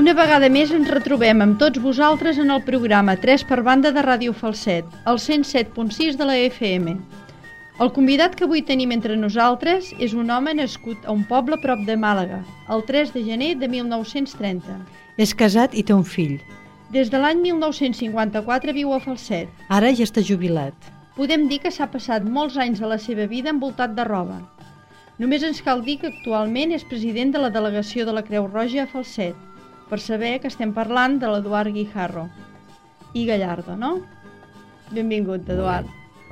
Una vegada més ens retrobem amb tots vosaltres en el programa 3 per banda de Ràdio Falset, el 107.6 de la FM. El convidat que avui tenim entre nosaltres és un home nascut a un poble prop de Màlaga, el 3 de gener de 1930. És casat i té un fill. Des de l'any 1954 viu a Falset. Ara ja està jubilat. Podem dir que s'ha passat molts anys de la seva vida envoltat de roba. Només ens cal dir que actualment és president de la delegació de la Creu Roja a Falset, per saber que estem parlant de l'Eduard Guijarro i Gallardo, no? Benvingut, Eduard.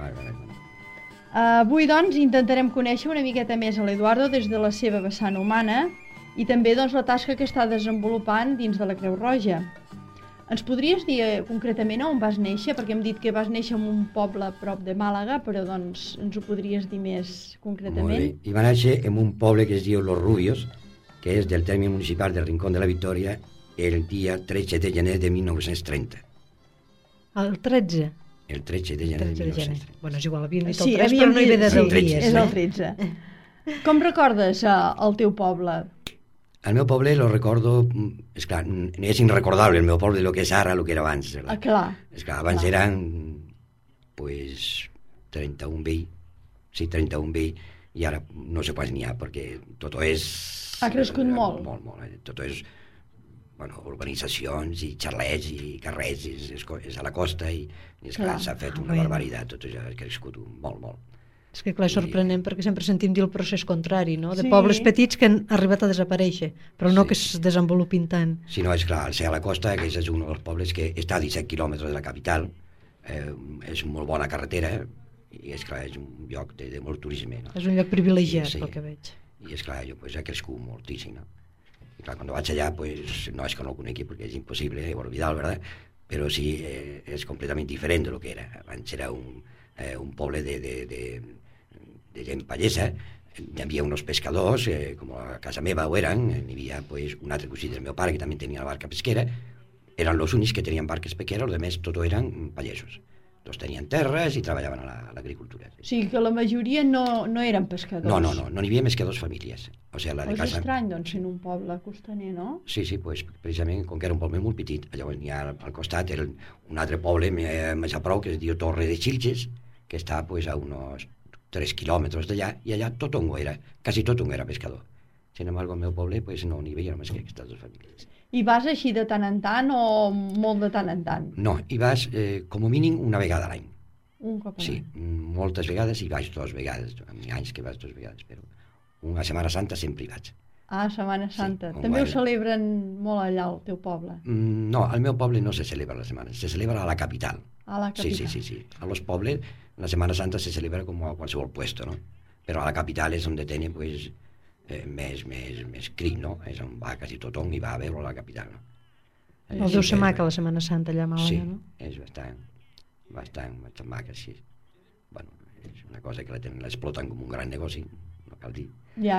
Avui, doncs, intentarem conèixer una miqueta més a l'Eduardo des de la seva vessant humana i també, doncs, la tasca que està desenvolupant dins de la Creu Roja. Ens podries dir concretament on vas néixer? Perquè hem dit que vas néixer en un poble prop de Màlaga, però doncs ens ho podries dir més concretament? Molt bé. I va néixer en un poble que es diu Los Rubios, que és del terme municipal del Rincón de la Victòria, el dia 13 de gener de 1930. El 13? El 13 de gener de 1930. Bueno, és igual, havíem dit el 3, però no hi ve de 10 dies. És el 13. Com recordes el teu poble? El meu poble lo recordo, esclar, és irrecordable el meu poble, el que és ara, el que era abans. Clar. Esclar, abans eren, pues, 31 veí, sí, 31 veí, i ara no sé quants n'hi ha, perquè tot és... Ha crescut molt. Molt. Tot és, bueno, urbanitzacions i xarlets i carrers, és a la costa i esclar, s'ha fet una barbaritat, tot això ha crescut molt. És que clar, és sorprenent perquè sempre sentim dir el procés contrari, no? De pobles petits que han arribat a desaparèixer, però no que es desenvolupin tant. Sí, no, és clar, al ser a la costa, que és un dels pobles que està a 17 quilòmetres de la capital, és molt bona carretera, i és clar, és un lloc de molt turisme. No? És un lloc privilegiat, pel que veig. I és clar, jo pues, ha crescut moltíssim, no? I clar, quan vaig allà, pues, no és que no el conegui, perquè és impossible oblidar, ¿verdad? Però sí, és completament diferent de lo que era. Abans era un poble de gent pallesa, hi havia uns pescadors, com a casa meva ho eren, hi havia pues, un altre cosí del meu pare que també tenia la barca pesquera, eren els únics que tenien barques pesqueres, els altres tot eren pallesos. Tots tenien terres i treballaven a l'agricultura. O sigui que la majoria no eren pescadors. No n'hi havia més que dues famílies. O sigui, la de casa... És estrany, doncs, en un poble costaner, no? Sí, pues, precisament, com que era un poble molt petit, llavors n'hi ha al costat un altre poble més a prou que es diu Torre de Xilxes, que està pues, a uns 3 quilòmetres d'allà, i allà tothom ho era, quasi tothom era pescador. Sin embargo, al meu poble pues, no n'hi veia més que aquestes dues famílies. I vas així de tant en tant o molt de tant en tant? No, hi vas com a mínim una vegada a l'any. Un cop a l'any? Sí, moltes vegades hi vaig 2 vegades, hi ha anys que vas 2 vegades, però una Setmana Santa sempre hi vaig. Ah, Setmana Santa. Sí, també ho celebren molt allà al teu poble? No, al meu poble no se celebra la setmana, se celebra a la capital. A la capital? Sí. A los pobles la Setmana Santa se celebra com a qualsevol puesto, no? Però a la capital és on tenen pues, més crit, no? És on va quasi tothom i va a veure la capital, no? Deu ser maca la Setmana Santa allà a Màlaga, sí, no? Sí, és bastant maca, sí. Bueno, és una cosa que l'exploten com un gran negoci, no cal dir. Ja.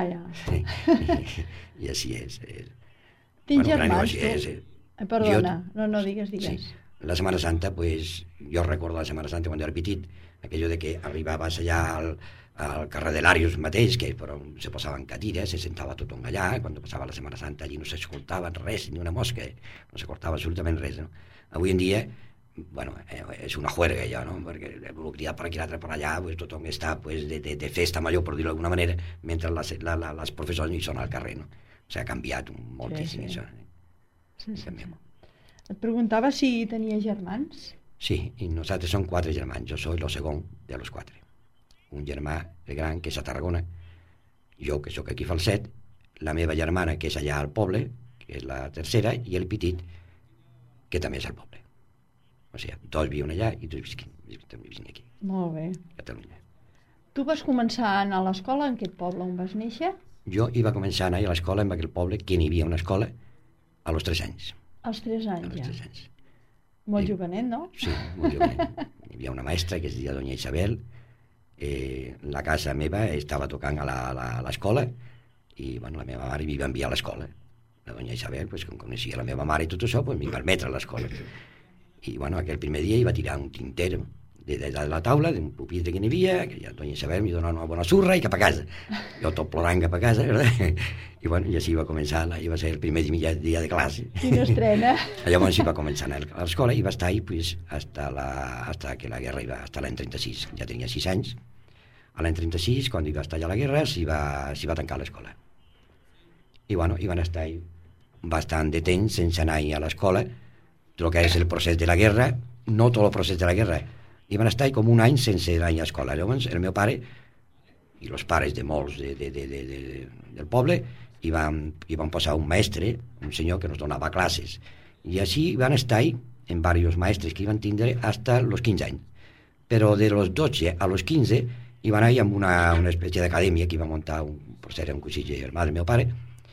I així és. Tens germans, tu? Perdona, no, digues. Sí. La Setmana Santa, pues, jo recordo la Setmana Santa quan era petit, aquello de que arribaves allà al carrer de l'Àrius mateix, que però se posaven cadires, se sentava tothom allà, quan passava la Setmana Santa allí no s'escoltava res, ni una mosca, no s'escoltava absolutament res, no? Avui en dia, bueno, és una juerga allò, no? Perquè el criat per aquí, l'altre per allà, pues, tothom està pues, de festa major, per dir-ho d'alguna manera, mentre les professors hi són al carrer, no? O sigui, ha canviat moltíssim això. Sí. Et preguntava si tenia germans? Sí, i nosaltres som 4 germans, jo soy el segon de los 4. Un germà gran, que és a Tarragona, jo, que sóc aquí a Falset, la meva germana, que és allà al poble, que és la tercera, i el petit, que també és al poble. O sigui, 2 viuen allà i 2 visquin aquí. Molt bé. Catalunya. Tu vas començar a anar a l'escola en aquest poble on vas néixer? Jo hi va començar a anar a l'escola en aquell poble, que n'hi havia una escola, a los 3 anys. Als 3 anys, ja. 3 anys. Molt jovenet, no? Sí, molt jovenet. Hi havia una maestra que es deia Doña Isabel, la casa meva estava tocant a l'escola i bueno, la meva mare m'hi va enviar a l'escola. La Doña Isabel, pues, com coneixia la meva mare i tot això, pues, m'hi va permetre a l'escola. I bueno, aquell primer dia hi va tirar un tinter de la taula, d'un pupitre que n'hi havia, que ja doña Isabel m'hi donava una bona surra i cap a casa. Jo tot plorant cap a casa, ¿verdad? I bueno, i així va començar, i va ser el primer dia de classe. Quina estrena. Llavors sí va començar a anar a l'escola i va estar ahí pues, hasta que la guerra iba, hasta l'any 36, ja tenia 6 anys. A l'any 36, quan hi va estallar la guerra, s'hi va tancar l'escola. I bueno, hi van estar ahí bastant de temps sense anar a l'escola, el que és el procés de la guerra, no tot el procés de la guerra, i van estar com un any sense anar a l'escola. Llavors el meu pare i els pares de molts del poble hi van posar un mestre, un senyor que nos donava classes, i així van estar en diversos mestres que hi van tindre fins als 15 anys. Però de los 12 a los 15 hi van anar amb una espècie d'acadèmia que hi va muntar per ser un cosí germà del meu pare,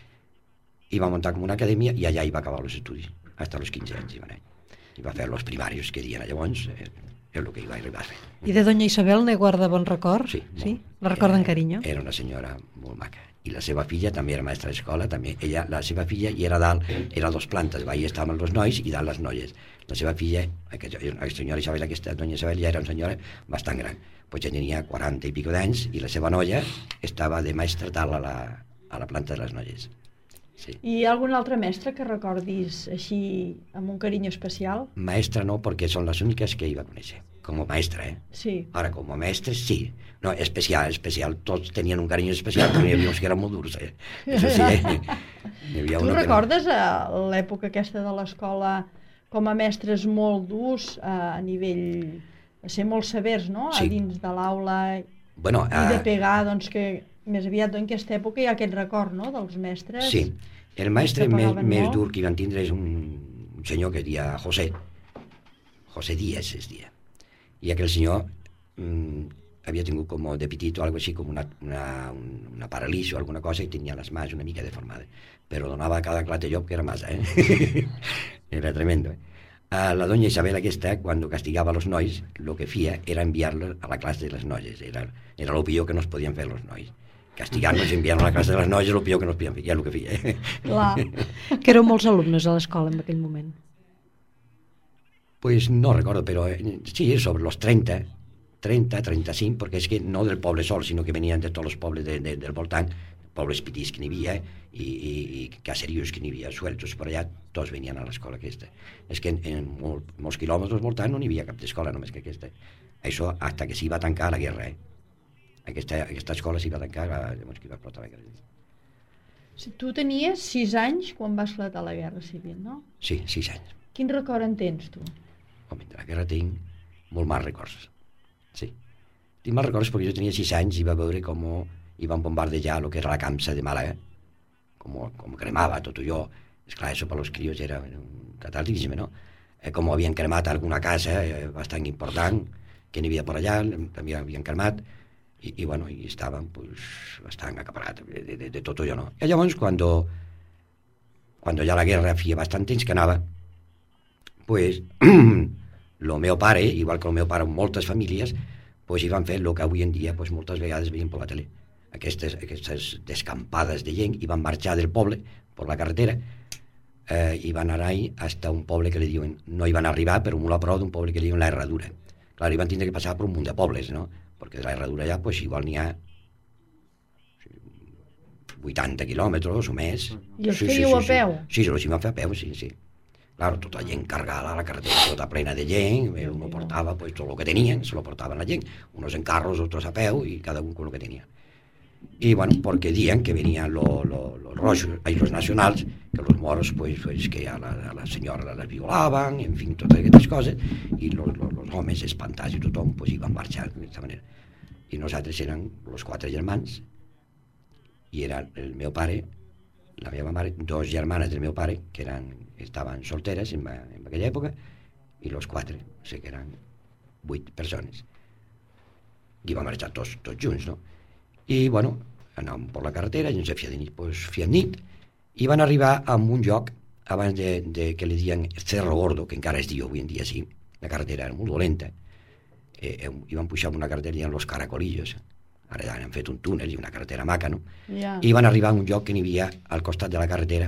i va muntar com una acadèmia i allà hi va acabar els estudis, fins als 15 anys hi va anar. I va fer els primaris que diuen llavors, és el que hi va arribar a fer. I de doña Isabel ne guarda bon record? Sí. Sí? La recorda amb carinyo? Era una senyora molt maca. I la seva filla també era mestra d'escola, també. Ella, la seva filla, i era dalt, era a 2 plantes, ahí estaven els nois i dalt les noies. La seva filla, la senyora Isabel, aquesta doña Isabel, ja era una senyora bastant gran. Pues ja tenia 40 i pico d'anys i la seva noia estava de mestra dalt a la planta de les noies. Sí. I hi ha algun altre mestre que recordis així amb un carinyo especial? Maestra no, perquè són les úniques que hi va conèixer. Com a maestra, Sí. Ara, com a mestres, sí. No, especial. Tots tenien un carinyo especial, però n'hi havia uns que eren molt durs, Això sí, Tu recordes l'època aquesta de l'escola com a mestres molt durs a nivell de ser molt severs, no? Sí. A dins de l'aula bueno, i de pegar, doncs que més aviat en aquesta època hi ha aquest record, no?, dels mestres. Sí, el mestre més molt. dur que van tindre és un senyor que es deia José Díaz es deia. I aquell senyor havia tingut com de petit o alguna així, com una paralícia o alguna cosa, i tenia les mans una mica deformades, però donava cada clat de llop que era massa, Era tremendo, La doña Isabel aquesta, quan castigava els nois, el que feia era enviar-los a la classe de les noies. Era el pitjor que no es podien fer els nois. Castigar-nos i enviar-nos a la classe de les noies és el pitjor que no es podien fer, ja el que feia. Clar. Que éreu molts alumnes a l'escola en aquell moment. Pues no recordo, però sí, sobre los 30, 35, perquè és que no del poble sol, sinó que venien de tots els pobles del voltant, pobles petits que n'hi havia i caserius que n'hi havia sueltos per allà, tots venien a l'escola aquesta. És que en molts quilòmetres al voltant no n'hi havia cap d'escola, només que aquesta. Això fins que s'hi va tancar la guerra, Aquesta escola s'hi va tancar llavors que hi va explotar la guerra. Tu tenies 6 anys quan va esclatar la Guerra Civil, no? Sí, 6 anys. Quin record en tens, tu? Home, de la guerra tinc molt mals records. Sí. Tinc mals records perquè jo tenia 6 anys i va veure com hi van bombardejar el que era la Camsa de Màlaga, com cremava tot allò. Esclar, això per als crios era un cataclisme, no? Com havien cremat alguna casa bastant important que n'hi havia per allà, també havien cremat, i bueno, i estaven pues, bastant acaparats de tot allò, no? I llavors, quan ja la guerra feia bastant temps que anava, pues, el meu pare, igual que el meu pare en moltes famílies, pues, hi van fer el que avui en dia pues, moltes vegades veiem per la tele. Aquestes descampades de gent, i van marxar del poble per la carretera, i van anar fins a un poble que li diuen, no hi van arribar, però molt a prou d'un poble que li diuen la Herradura. Clar, hi van tindre que passar per un munt de pobles, no? Perquè de la Herradura allà, pues, igual n'hi ha 80 quilòmetres o més. I els fèieu a peu? Sí, els hi van fer a peu, sí. Claro, tota gent cargada a la carretera, tota plena de gent, uno portava pues, tot el que tenien, se lo portaven la gent, unos en carros, otros a peu, y cada uno con lo que tenía. Y bueno, porque decían que venían los rojos, los nacionals, que los moros, pues que a la senyora les violaven, en fi, totes aquestes coses, i los homes espantats i tothom, pues hi van marxar d'aquesta manera. I nosaltres érem els 4 germans, i era el meu pare, la meva mare, 2 germanes del meu pare, que estaven solteres en aquella època, i els 4, o sigui que eren 8 persones. I vam marxar tots junts, no? I, bueno, anàvem per la carretera, i ens feia de nit, pues, feia nit, i van arribar a un lloc, abans de que li diuen Cerro Gordo, que encara es diu avui en dia sí, la carretera era molt dolenta, i van pujar una carretera, diuen Los Caracolillos, ara han fet un túnel i una carretera maca, no? Yeah. I van arribar a un lloc que n'hi havia al costat de la carretera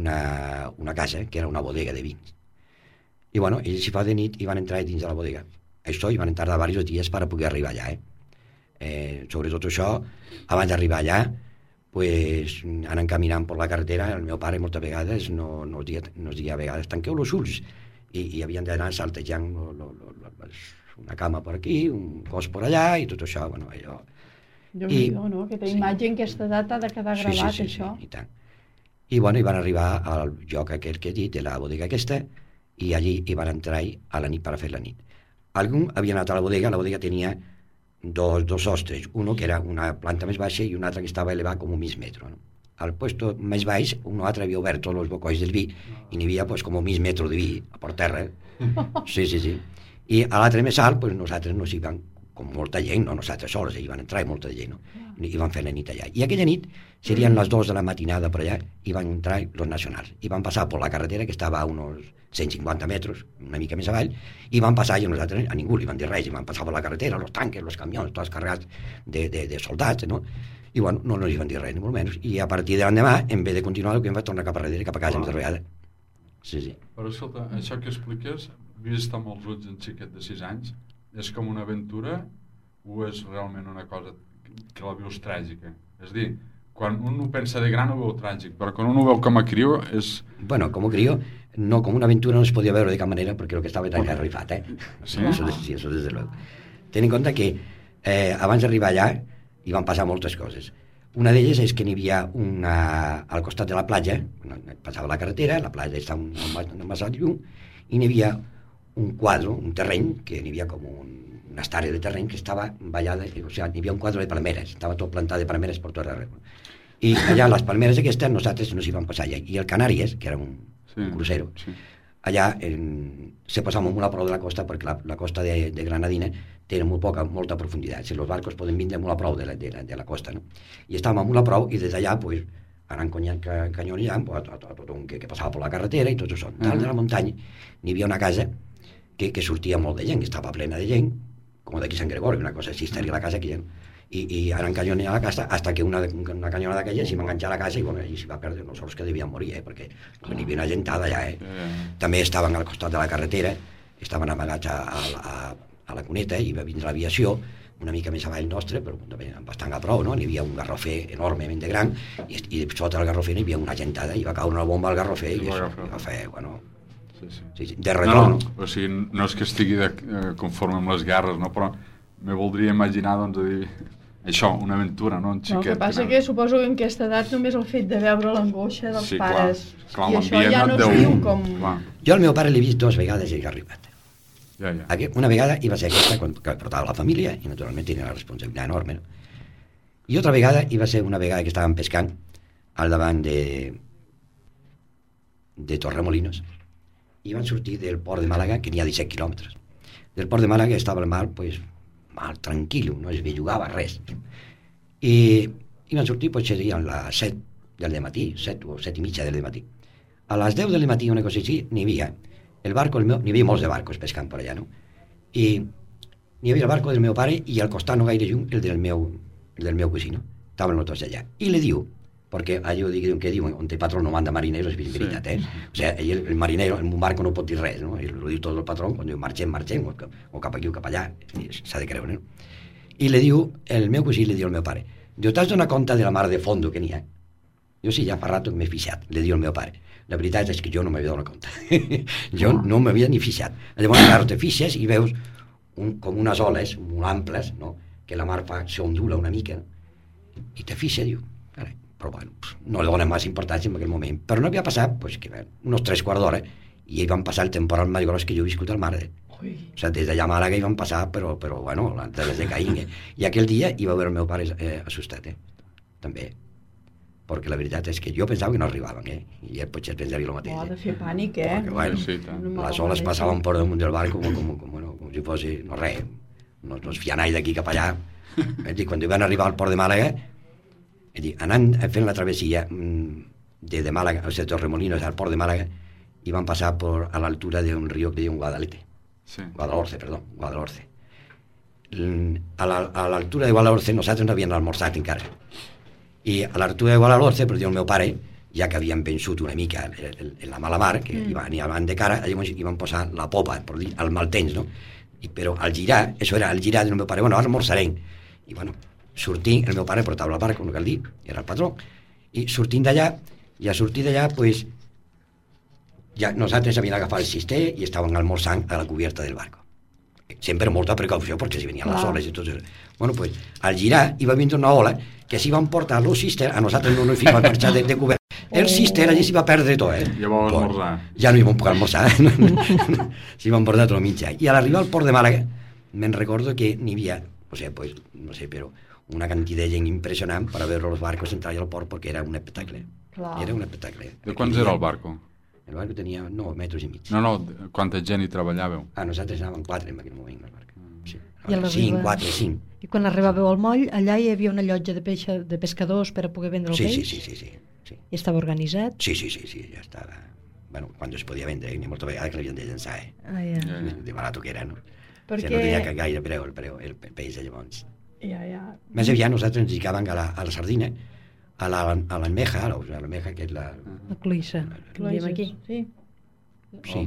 una casa, que era una bodega de vins. I, bueno, ells s'hi fa de nit i van entrar dins de la bodega. Això hi van tardar diversos dies per poder arribar allà. Sobretot això, abans d'arribar allà, pues, anant caminant per la carretera, el meu pare moltes vegades nos dia a vegades tanqueu els ulls, i havien d'anar saltejant una cama per aquí, un cos per allà, i tot això, bueno, allò... Déu-n'hi-do, no? Aquesta imatge en aquesta edat ha de quedar gravat, això. Sí, i tant. I bueno, hi van arribar al lloc aquell que he dit, de la bodega aquesta, i allí hi van entrar a la nit per a fer la nit. Algú havia anat a la bodega tenia dos sostres, uno que era una planta més baixa i un altre que estava elevat com un mig metro, no? Al puesto més baix, un altre havia obert tots els bocois del vi i n'hi havia pues, com un mig metro de vi a per terra. Sí. I a l'altre més alt, pues, nosaltres nos hi van, com molta gent, no nosaltres sols, hi van entrar molta gent, no? I van fer la nit allà. I aquella nit, serien les 2 de la matinada per allà, i van entrar els nacionals. I van passar per la carretera, que estava a uns 150 metres, una mica més avall, i van passar, i a nosaltres a ningú li van dir res, i van passar per la carretera, els tanques, els camions, tots carregats de soldats, no? I bueno, no hi van dir res, ni molt menys. I a partir de l'endemà, en vez de continuar, el que em va tornar cap a darrere, cap a casa, amb vegada. Sí. Però escolta, això que expliques, vist amb els ulls en xiquet de 6 anys, és com una aventura o és realment una cosa que la veus tràgica? És dir, quan un ho pensa de gran ho veu tràgic, però quan un ho veu com a crió és... Bueno, com a crió, no, com una aventura no es podia veure de cap manera perquè el que estava tan arribat, Sí? Eso desde luego. Ten en compte que abans d'arribar allà hi van passar moltes coses. Una d'elles és que n'hi havia al costat de la platja, passava la carretera, la platja està massa lluny, i n'hi havia un quadre, un terreny, que n'hi havia com una estària de terreny que estava ballada, o sigui, n'hi havia un quadre de palmeres, estava tot plantat de palmeres per tot arreu. I allà, les palmeres aquestes, nosaltres no s'hi van passar allà. I el Canàries, que era un crucero, allà se passava molt a prou de la costa, perquè la costa de Granadina té molta profunditat. Si els barcos poden vindre molt a prou de la costa, no? I estàvem molt a prou, i des d'allà, pues, anant canyonejant a tothom que passava per la carretera i tot això. Dalt de la muntanya n'hi havia una casa que sortia molt de gent, estava plena de gent, com d'aquí Sant Gregori, una cosa així, estaria la casa aquí, i anant canyonejant a la casa, fins que una canyonada d'aquella s'hi va enganxar a la casa i bueno, allí s'hi va perdre, no sols que devien morir, perquè n'hi havia una gentada allà, També estaven al costat de la carretera, estaven amagats a la cuneta, i va vindre l'aviació, una mica més avall nostre, però també bastant a prou, no? N'hi havia un garrofer enormement de gran, i sota el garrofer n'hi havia una gentada, i va caure una bomba al garrofer, i va fer, bueno... Sí, de retorn. O sigui, no és que estigui conforme amb les guerres, no? Però me voldria imaginar, doncs, a dir... Això, una aventura, no? Un xiquet. El que passa que suposo que en aquesta edat només el fet de veure l'angoixa dels pares... Clar, i això ja no es viu com... Jo al meu pare l'he vist 2 vegades i he arribat. Ja. Una vegada hi va ser aquesta, que portava la família, i naturalment tenia una responsabilitat enorme, no? I altra vegada hi va ser una vegada que estàvem pescant al davant de Torremolinos, i van sortir del port de Màlaga, que n'hi ha 17 quilòmetres. Del port de Màlaga estava el mar, pues, mal, tranquil, no es bellugava res. I van sortir, pues, serien les 7 del matí, 7 o 7 i mitja del matí. A les 10 del matí, una cosa així, n'hi havia el barco, n'hi havia molts de barcos pescant per allà, no? I n'hi havia el barco del meu pare i al costat no gaire lluny el del meu cosino. Estaven tots allà. I li diu, perquè allò que diuen, on el patró no manda marineros, és veritat, O sigui, el marinero en un barco no pot dir res, no? Ell ho diu tot el patró, quan diu marxem, o cap aquí o cap allà, s'ha de creure, no? I li diu, el meu cosí li diu al meu pare, diu, t'has donat compte de la mar de fondo que n'hi ha? Jo sí, ja fa rato que m'he fixat, li diu al meu pare. La veritat és que jo no m'havia donat compte. Jo no m'havia ni fixat. Llavors, clar, te fixes i veus com unes oles molt amples, no? Que la mar s'ondula una mica, i te fixes, diu, però bueno, no li donen més importància en aquell moment. Però no havia passat, pues, que uns 3 quarts d'hora, i ells van passar el temporal més gros que jo he viscut al mar. O sigui, des d'allà a Màlaga hi van passar, però bueno, des de Caín. I aquell dia hi va veure el meu pare assustat, també. Perquè la veritat és que jo pensava que no arribaven, i ell potser pensaria el mateix. Ha de fer pànic, Perquè, bueno, les oles passaven per damunt del barco com si fos, no res, no es fianall d'aquí cap allà. Quan van arribar al port de Màlaga, anant fent la travessia de Màlaga, o sigui, de Torremolinos al port de Màlaga, i van passar a l'altura d'un riu que diuen Guadalete. Guadalhorce. A l'altura de Guadalhorce nosaltres no havíem almorzat encara. I a l'altura de Guadalhorce, per dir el meu pare, ja que havien vençut una mica en la mala mar, que hi van de cara, llavors hi van posar la popa, per dir, el mal temps, no? Però al girar, això era al girar del meu pare, bueno, ara almorzarem. I bueno, sortint, el meu pare portava el barco, no cal dir, era el patró, i sortint d'allà, ja sortir d'allà, pues, ja nosaltres havíem agafat el cister i estàvem almorzant a la cubierta del barco. Sempre molta precaució, perquè si venien les oles i tot això. Bueno, pues, al girar hi va vindre una ola que s'hi van portar los cister, a nosaltres no ens vam marxar de cobert. El cister allí s'hi va perdre tot, Ja vau esmorzar. Ja no hi vam poder almorzar. S'hi van portar tot mitjà. I a l'arribar al port de Màlaga, me'n recordo que n'hi havia, o sea, pues, no sé, però una cantidad de gent impressionant per veure els barcos entrar al port, perquè era un espectacle. Era un espectacle. De quants era el barco? El barco tenia 9 metres i mig. No, quanta gent hi treballàveu? Nosaltres anàvem 4 en aquell moment, el barc. Sí. I 5, 4, 5. I quan arribàveu al moll, allà hi havia una llotja de pescadors per a poder vendre el peix? Sí. I estava organitzat? Sí, ja estava. Bueno, quan es podia vendre, n'hi ha moltes vegades que l'havien de llançar, de barat que era, no? Perquè... no tenia gaire preu el peix de llavors. Més aviat nosaltres ens dedicàvem a la sardina, a l'almeja, que és la... La cloïssa, que diem aquí. Sí,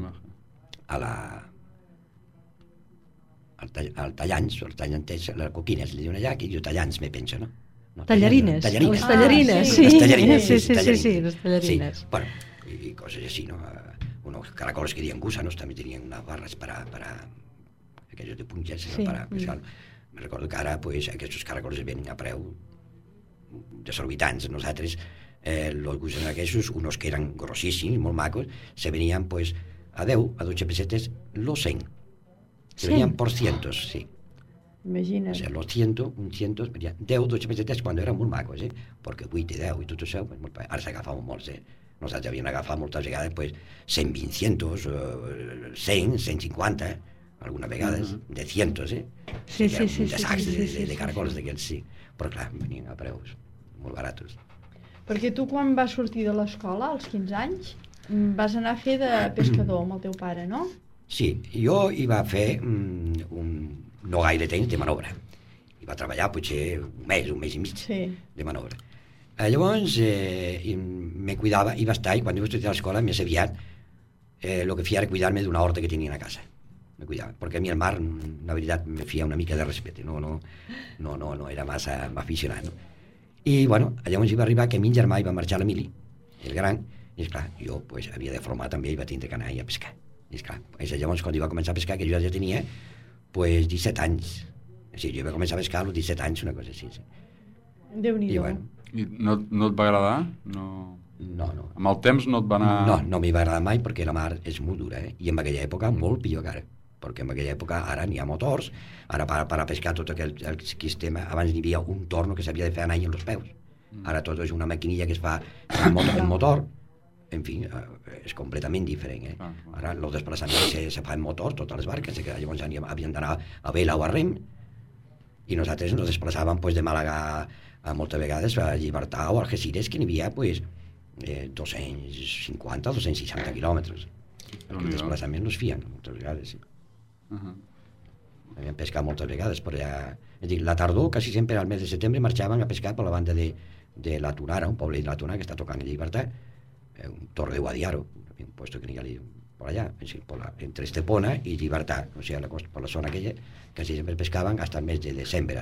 al tallants, o el tallantès, les coquines, li diuen allà, que jo tallants me penso, no? Tallarines. Les tallarines, sí. Les tallarines, sí, les tallarines. Sí, bueno, i coses així, no? Unos caracoles que diuen gusanos, també tenien unes barres para aquellos de punxes, para pescar. Me recordo que ara, pues, aquests caracoles venen a preu desorbitants. Nosaltres, los gusanos aquests, unos que eren grossíssims, molt macos, se venien, pues, a 10, a 12 pesetes, los 100. Se venían por cientos, sí. Imagina't. O sea, los 100, un 100, 10, 12 pesetes quan eren molt macos, perquè 8 i 10 i tot això, pues, ara s'agafaven molts, Nosaltres havíem agafat moltes vegades, pues, 120 cientos, 100, 150, algunes vegades, de cientos, Sí. De sacs de caracols d'aquests, sí. Però clar, venien a preus molt baratos. Perquè tu quan vas sortir de l'escola, als 15 anys, vas anar a fer de pescador amb el teu pare, no? Sí, jo hi va fer no gaire temps de manobra. Hi va treballar potser un mes i mig de manobra. Llavors me cuidava, i va estar, i quan jo vaig estudiar a l'escola, més aviat, el que feia era cuidar-me d'una horta que tenia a casa. Me cuidava, perquè a mi el mar, la veritat, me feia una mica de respecte, no era massa aficionat, no? I, bueno, llavors hi va arribar que mi germà hi va marxar a l'Emili, el gran, i esclar, jo pues, havia de formar també i va tindre que anar a pescar. I esclar, llavors quan hi va començar a pescar, que jo ja tenia pues 17 anys. O sigui, jo vaig començar a pescar als 17 anys, una cosa així. Sí. Déu-n'hi-do. I, bueno, I no et va agradar? No. Amb el temps no et va anar... No m'hi va agradar mai perquè la mar és molt dura, i en aquella època molt pitjor que ara. Perquè en aquella època ara n'hi ha motors, ara per a pescar tot aquell sistema, abans n'hi havia un torno que s'havia de fer anar en els peus. Ara tot és una maquinilla que es fa en motor, en fi, és completament diferent. Ara els desplaçaments se fan en motor, totes les barques, que llavors havien d'anar a vela o a rem, i nosaltres ens desplaçàvem pues, de Màlaga moltes vegades a Llibertà o a Algeciras, que n'hi havia pues, 250 o 260 quilòmetres. Els desplaçaments no es fien moltes vegades, sí. Havíem pescat moltes vegades per allà. És dir, la tardor, quasi sempre al mes de setembre, marxaven a pescar per la banda de la Tunara, un poble de la Tunara que està tocant a Llibertà, un torre de Guadiaro, un puesto que n'hi ha per allà, entre Estepona i Llibertà, o sigui, per la zona aquella, quasi sempre pescaven fins al mes de desembre,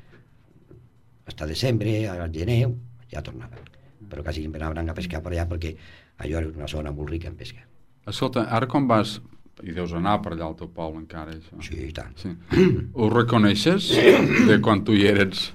hasta desembre, al gener, ja tornaven. Però quasi sempre anaven a pescar per allà perquè allò era una zona molt rica en pesca. Escolta, ara com vas... I deus anar per allà al teu poble encara, això. Sí, i tant. Sí. Ho reconeixes de quan tu hi eres?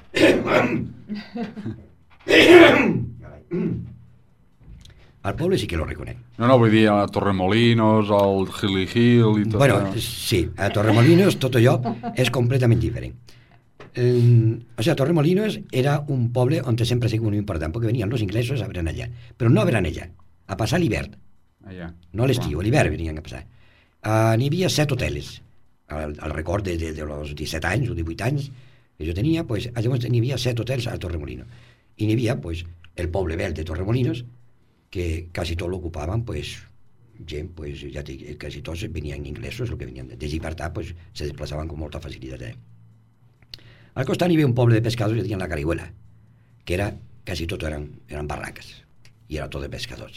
Al poble sí que lo reconec. No, vull dir a Torremolinos, al Hilly Hill i tot bueno, allò. Sí, a Torremolinos tot allò és completament diferent. O sigui, Torremolinos era un poble on sempre ha sigut molt important, perquè venien els inglesos a Beranellà, però no a Beranellà, a passar l'hivern. No a l'estiu, a l'hivern venien a passar. N'hi havia 7 hotels, al record de los 17 anys o 18 anys que jo tenia, pues, llavors n'hi havia 7 hotels a Torremolinos. I n'hi havia pues, el poble vell de Torremolinos, que quasi tot l'ocupaven pues, gent, pues, ja dic, quasi tots venien inglesos, el que venien de Llibertà, pues, se desplaçaven amb molta facilitat. Al costat n'hi havia un poble de pescadors que tenien la Carihuela, que era, quasi tot eren barraques, i era tot de pescadors.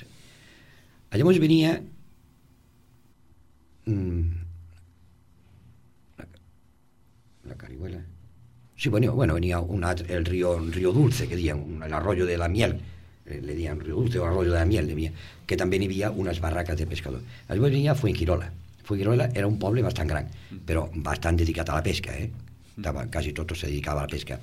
Llavors venia La Carihuela. Sí, bueno, venía el río Dulce, que decían, el arroyo de la miel, le decían río Dulce o arroyo de la miel, que també hi havia unes barraques de pescador. Llavors venia Fuengirola. Fuengirola era un poble bastant gran, però bastant dedicat a la pesca, quasi tot se dedicava a la pesca.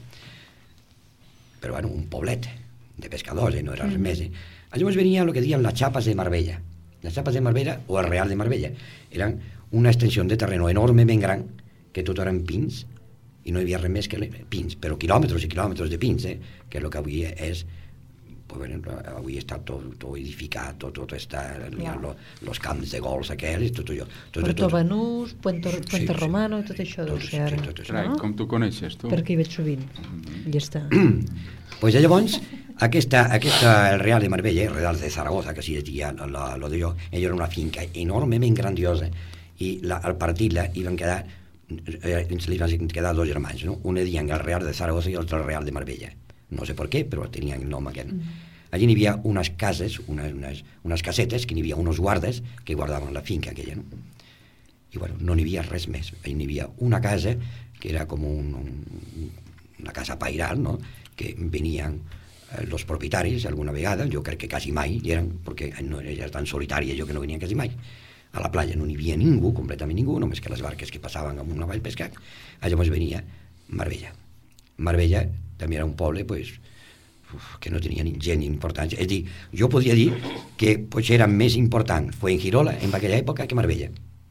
Però bueno, un poblet de pescadors, no era res més. Llavors venia el que deien les xapes de Marbella. Les xapes de Marbella o el Real de Marbella eren una extensió de terreno enormement gran, que tot eren pins, i no hi havia res més que pins, però quilòmetres i quilòmetres de pins, que és el que avui és, pues bueno, avui està tot edificat, tot està, els camps de gols aquells, tot allò. Puerto Banús, Puente Romano i tot això deu ser ara. Carai, com tu coneixes, tu? Perquè hi veig sovint, i està. Pues llavors, el Real de Marbella, el Real de Zaragoza, que sí deia lo d'allò, ella era una finca enormement grandiosa, i al partir-la hi van quedar li van quedar dos germans, no? Un deien el Real de Zaragoza i l'altre el Real de Marbella. No sé per què, però tenien el nom aquest. Allí hi havia unes cases, unes casetes, que hi havia uns guardes que guardaven la finca aquella, no? I bueno, no n'hi havia res més. Allí hi havia una casa que era com una casa pairal, no? Que venien els propietaris alguna vegada, jo crec que quasi mai, perquè no era tan solitari jo que no venien quasi mai. A la platja no n'hi havia ningú, completament ningú, només que les barques que passaven amunt avall pescar. Llavors venia Marbella. Marbella també era un poble que no tenia gent importància. És a dir, jo podria dir que potser era més important Fuengirola en aquella època que Marbella.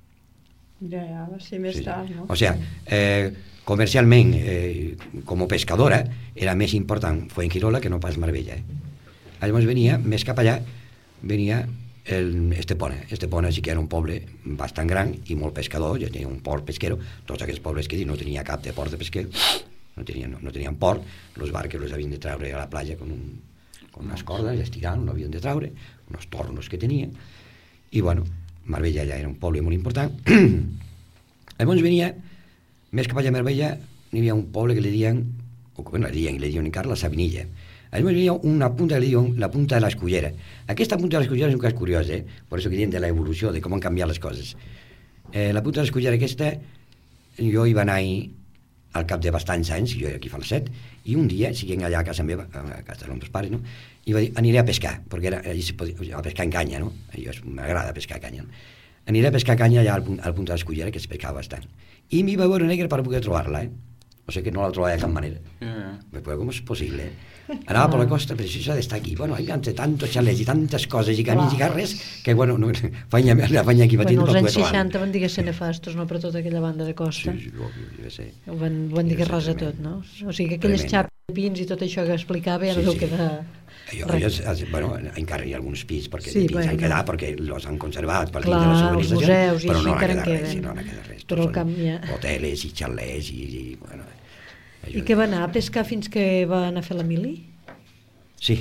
Ja, va ser més tard, no? O sigui, comercialment, com a pescadora, era més important Fuengirola que no pas Marbella. Llavors venia, més cap allà, venia Estepona. Estepona sí que era un poble bastant gran i molt pescador, ja tenia un port pesquero, tots aquests pobles que no tenia cap de port de pesquer, no tenien port, els barques els havien de treure a la platja con unes cordes, estirant, l'havien de treure, uns tornos que tenien, i bueno, Marbella ja era un poble molt important. Llavors venia, més cap allà a Marbella, hi havia un poble que li diuen encara la Sabinilla. Llavors venia una punta que li diuen la punta de l'Escullera. Aquesta punta de l'Escullera és un cas curiós, per això que diem de l'evolució, de com han canviat les coses. La punta de l'Escullera aquesta, jo hi va anar al cap de bastants anys, jo era aquí fa el 7, i un dia, siguent allà a casa meva, a casa dels meus pares, no? I va dir, aniré a pescar, perquè allí se podia pescar en canya, no? M'agrada pescar canya, no? Aniré a pescar canya allà al punt de l'Escullera, que es pescava bastant. I m'hi va veure negra per poder trobar-la, O sigui que no la trobava de cap manera. Però com és possible, Anava per la costa, però això d'estar aquí. Bueno, hi ha tantos xalets i tantes coses i camins i carres que, bueno, no, fanya aquí petit no poder trobar. Els anys 60 van dir que ser nefastos, no?, per tota aquella banda de costa. Sí, deve ser. Ho van dir que ras a tot, no? O sigui que aquelles xapes, pins i tot això que explicava ja no deu quedar... Bueno, encara hi ha alguns pins perquè de pins han quedat perquè els han conservat per dins de la els museus i així encara en queden. No n'ha quedat res. Però el camp ja... Hoteles i xalets i bueno... I què va anar a pescar fins que va anar a fer la mili? Sí.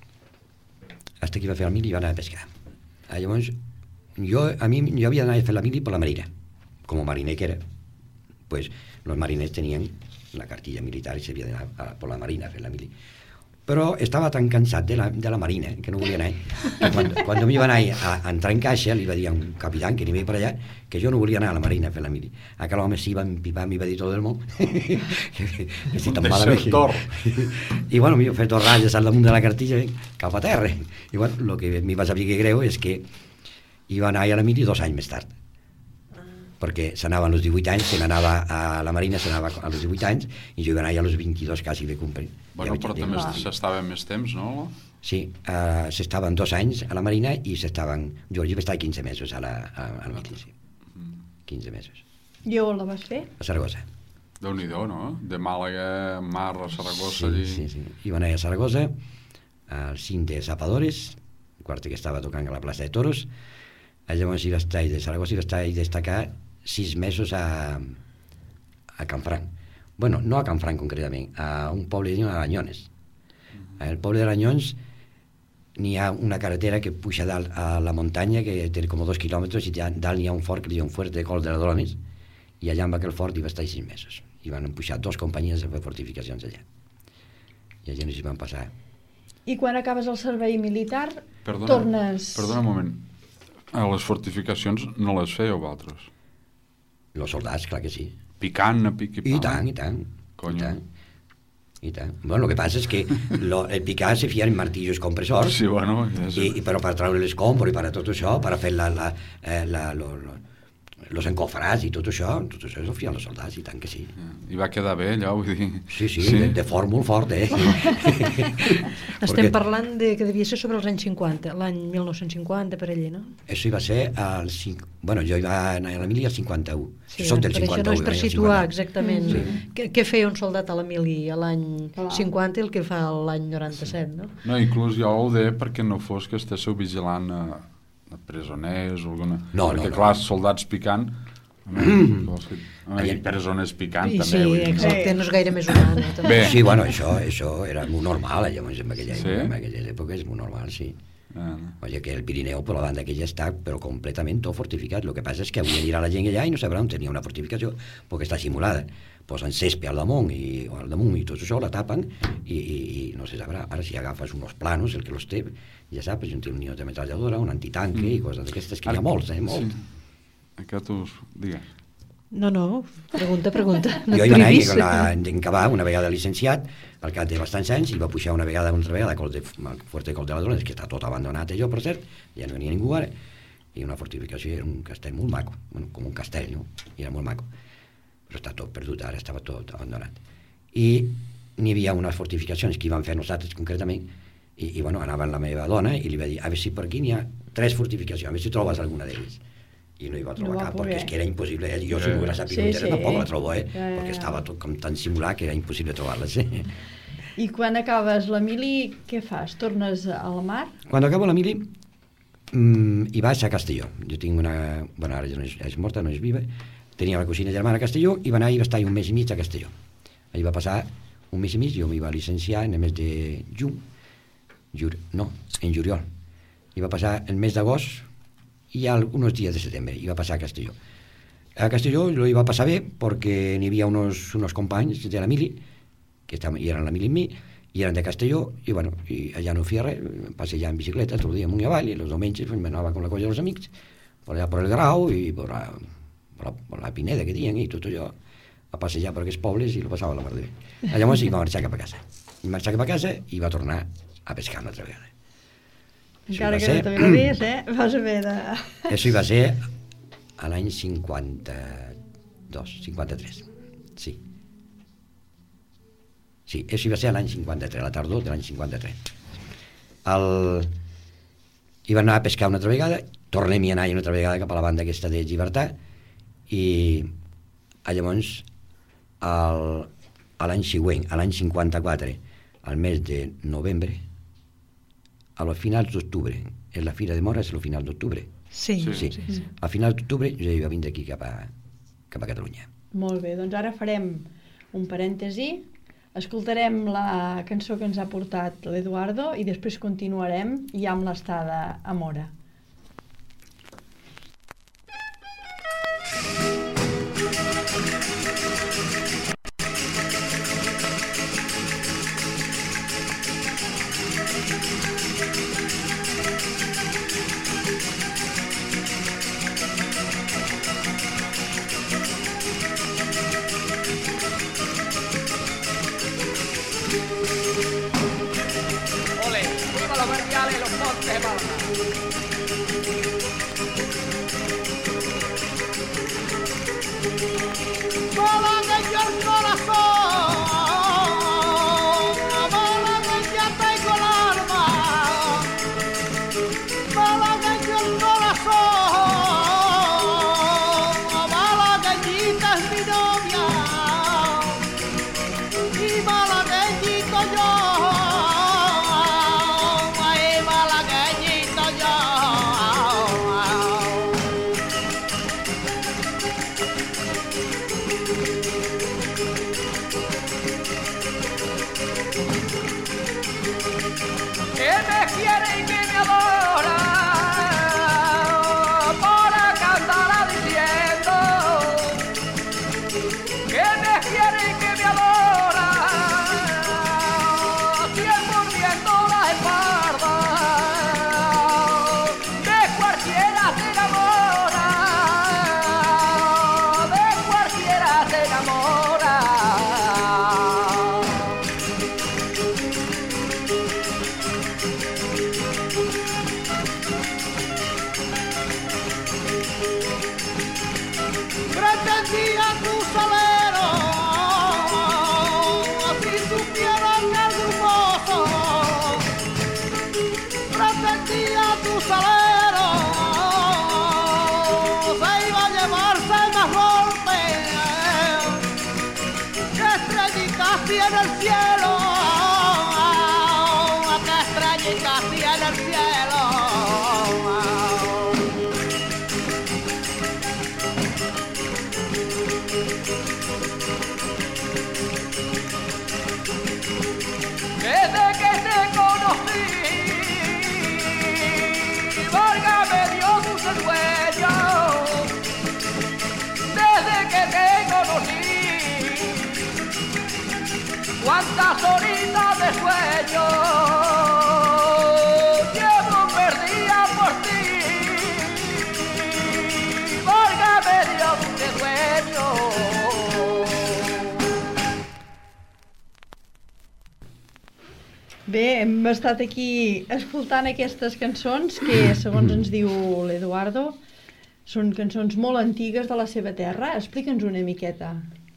Hasta que va fer la mili i va anar a pescar. Llavors, jo havia d'anar a fer la mili per la marina. Com a mariner que era, pues los mariners tenien la cartilla militar i s'havia d'anar per la marina a fer la mili. Però estava tan cansat de la marina que no volia anar, que quan m'hi va anar a entrar en caixa li va dir a un capità que n'hi veia per allà que jo no volia anar a la marina a fer la mili. Aquell home sí va empipar, m'hi va dir tot el món que si tan malament i bueno, m'hi va fer 2 ratlles al damunt de la cartilla cap a terra i bueno, el que m'hi va saber que greu és que hi va anar a la mili 2 anys més tard, perquè s'anava als 18 anys, se n'anava a la marina, s'anava als 18 anys i jo hi va anar als 22 quasi de complir. Bueno, però també s'estava més temps, no? Sí, s'estaven 2 anys a la marina i s'estaven... Jo vaig estar 15 mesos a la mili, sí. 15 mesos. I on la vas fer? A Saragossa. Déu-n'hi-do, no? De Màlaga, Mar, a Saragossa... Sí. I va anar a Saragossa, al cim de Zapadores, el quart que estava tocant a la plaça de Toros. Llavors hi va estar de Saragossa i va estar a destacar 6 mesos a Canfranc. Bueno, no a Canfranc concretament, a un poble que diuen Aranyones. El poble d'Aranyons n'hi ha una carretera que puja dalt a la muntanya que té com 2 quilòmetres i dalt n'hi ha un fort que li diuen Fuerte de Col de Ladrones i allà amb aquell fort hi va estar 6 mesos i van pujar 2 companyies a fer fortificacions allà i allà no s'hi van passar. I quan acabes el servei militar tornes... Perdona un moment, a les fortificacions no les fèieu vosaltres? Els soldats, clar que sí. picant, a pic i pal. I tant, i tant. Coño. I tant. I tant. Bueno, lo que pasa es que el picar se fia en martillos compresors, Sí, bueno, però per treure l'escombro i per a tot això, per a fer los encofrats i tot això es ho feien els soldats, i tant que sí. I va quedar bé allò, vull dir... Sí. De fort molt fort, Estem parlant de que devia ser sobre els anys 50, l'any 1950 per allí, no? Això hi va ser al... Bueno, jo hi va anar a la mili al 51. Sí, Soc del per 51. això no és per situar exactament Sí. què feia un soldat a la mili a l'any 50 i el que fa l'any 97, no? No, inclús jo ho deia perquè no fos que estéssiu vigilant a presoners o alguna... No, perquè no. clar, soldats picant i presoners picant I també. sí, vull dir, exacte, no és gaire més humà. No? Bé. Sí, bueno, això era molt normal, llavors, en aquella Sí? època és molt normal, sí. Ah, Oye, que el Pirineu, per la banda aquella està, però completament tot fortificat. El que passa és que avui anirà la gent allà i no sabrà on tenia una fortificació, perquè està simulada. Posen césped al damunt i tot això, la tapen i no se sabrà. Ara, si agafes unos planos, el que los té, ja saps, un tio de metralladora, un antitanque i coses d'aquestes, que hi ha molts, molt. Sí. Aquest digues. No, pregunta. No Jo hi va anar triguis. en acabar una vegada licenciat, al cap de bastants anys, i va pujar una altra vegada al Fuerte de Col de Ladrones, que està tot abandonat allò, per cert, ja no venia ningú ara, i una fortificació, era un castell molt maco, bueno, com un castell, no? I era molt maco, però està tot perdut, ara estava tot abandonat. I n'hi havia unes fortificacions que hi van fer nosaltres concretament, i bueno, anava amb la meva dona i li va dir, a veure si per aquí n'hi ha 3 fortificacions, a veure si trobes alguna d'elles. I no hi va trobar cap, perquè és que era impossible. Jo si m'ho hubiera sapigut, tampoc la trobo, perquè estava tot com tan simulat que era impossible trobar-la. I quan acabes la mili, què fas? Tornes a la mar? Quan acabo la mili, hi vaig a Castelló. Jo tinc una... Bueno, ara ja no és morta, no és viva. Tenia una cosina germana a Castelló i va anar i va estar un mes i mig a Castelló. Allà va passar un mes i mig, jo m'hi va licenciar en el mes de juny, en juliol. I va passar el mes d'agost i algunos dies de setembre, i va passar a Castelló. A Castelló lo iba a passar bé perquè n'hi havia unos companys de la mili que eren a la mili amb mi i eren de Castelló i bueno, i allà no feia res, passejar en bicicleta tot el dia amunt i avall i els diumenges m'anava con la colla dels amics per allà per el Grau i per la Pineda que diuen i tot allò a passejar per aquests pobles i lo passava a la mar de bé. Llavors hi va marxar cap a casa. I marxar cap a casa i va tornar a pescar una altra vegada. Encara que no t'agradés, vas haver de... Això hi va ser a l'any 53, sí. Sí, això hi va ser a l'any 53, a la tardor de l'any 53. Hi va anar a pescar una altra vegada, tornem a anar una altra vegada cap a la banda aquesta de Llibertat, i llavors, a l'any següent, a l'any 54, al mes de novembre, a los finals d'octubre, en la Fira de Mora és el final d'octubre. Sí. A finals d'octubre jo ja vindre aquí cap a Catalunya. Molt bé, doncs ara farem un parèntesi, escoltarem la cançó que ens ha portat l'Eduardo i després continuarem ja amb l'estada a Mora. Malagueñito yo y casi en el cielo. Desde que te conocí, válgame Dios tus sueños. Desde que te conocí, cuántas horitas de sueño llevo perdida por ti. Válgame Dios qué sueño. Bé, hem estat aquí escoltant aquestes cançons que, segons ens diu l'Eduardo, són cançons molt antigues de la seva terra. Explica'ns una miqueta.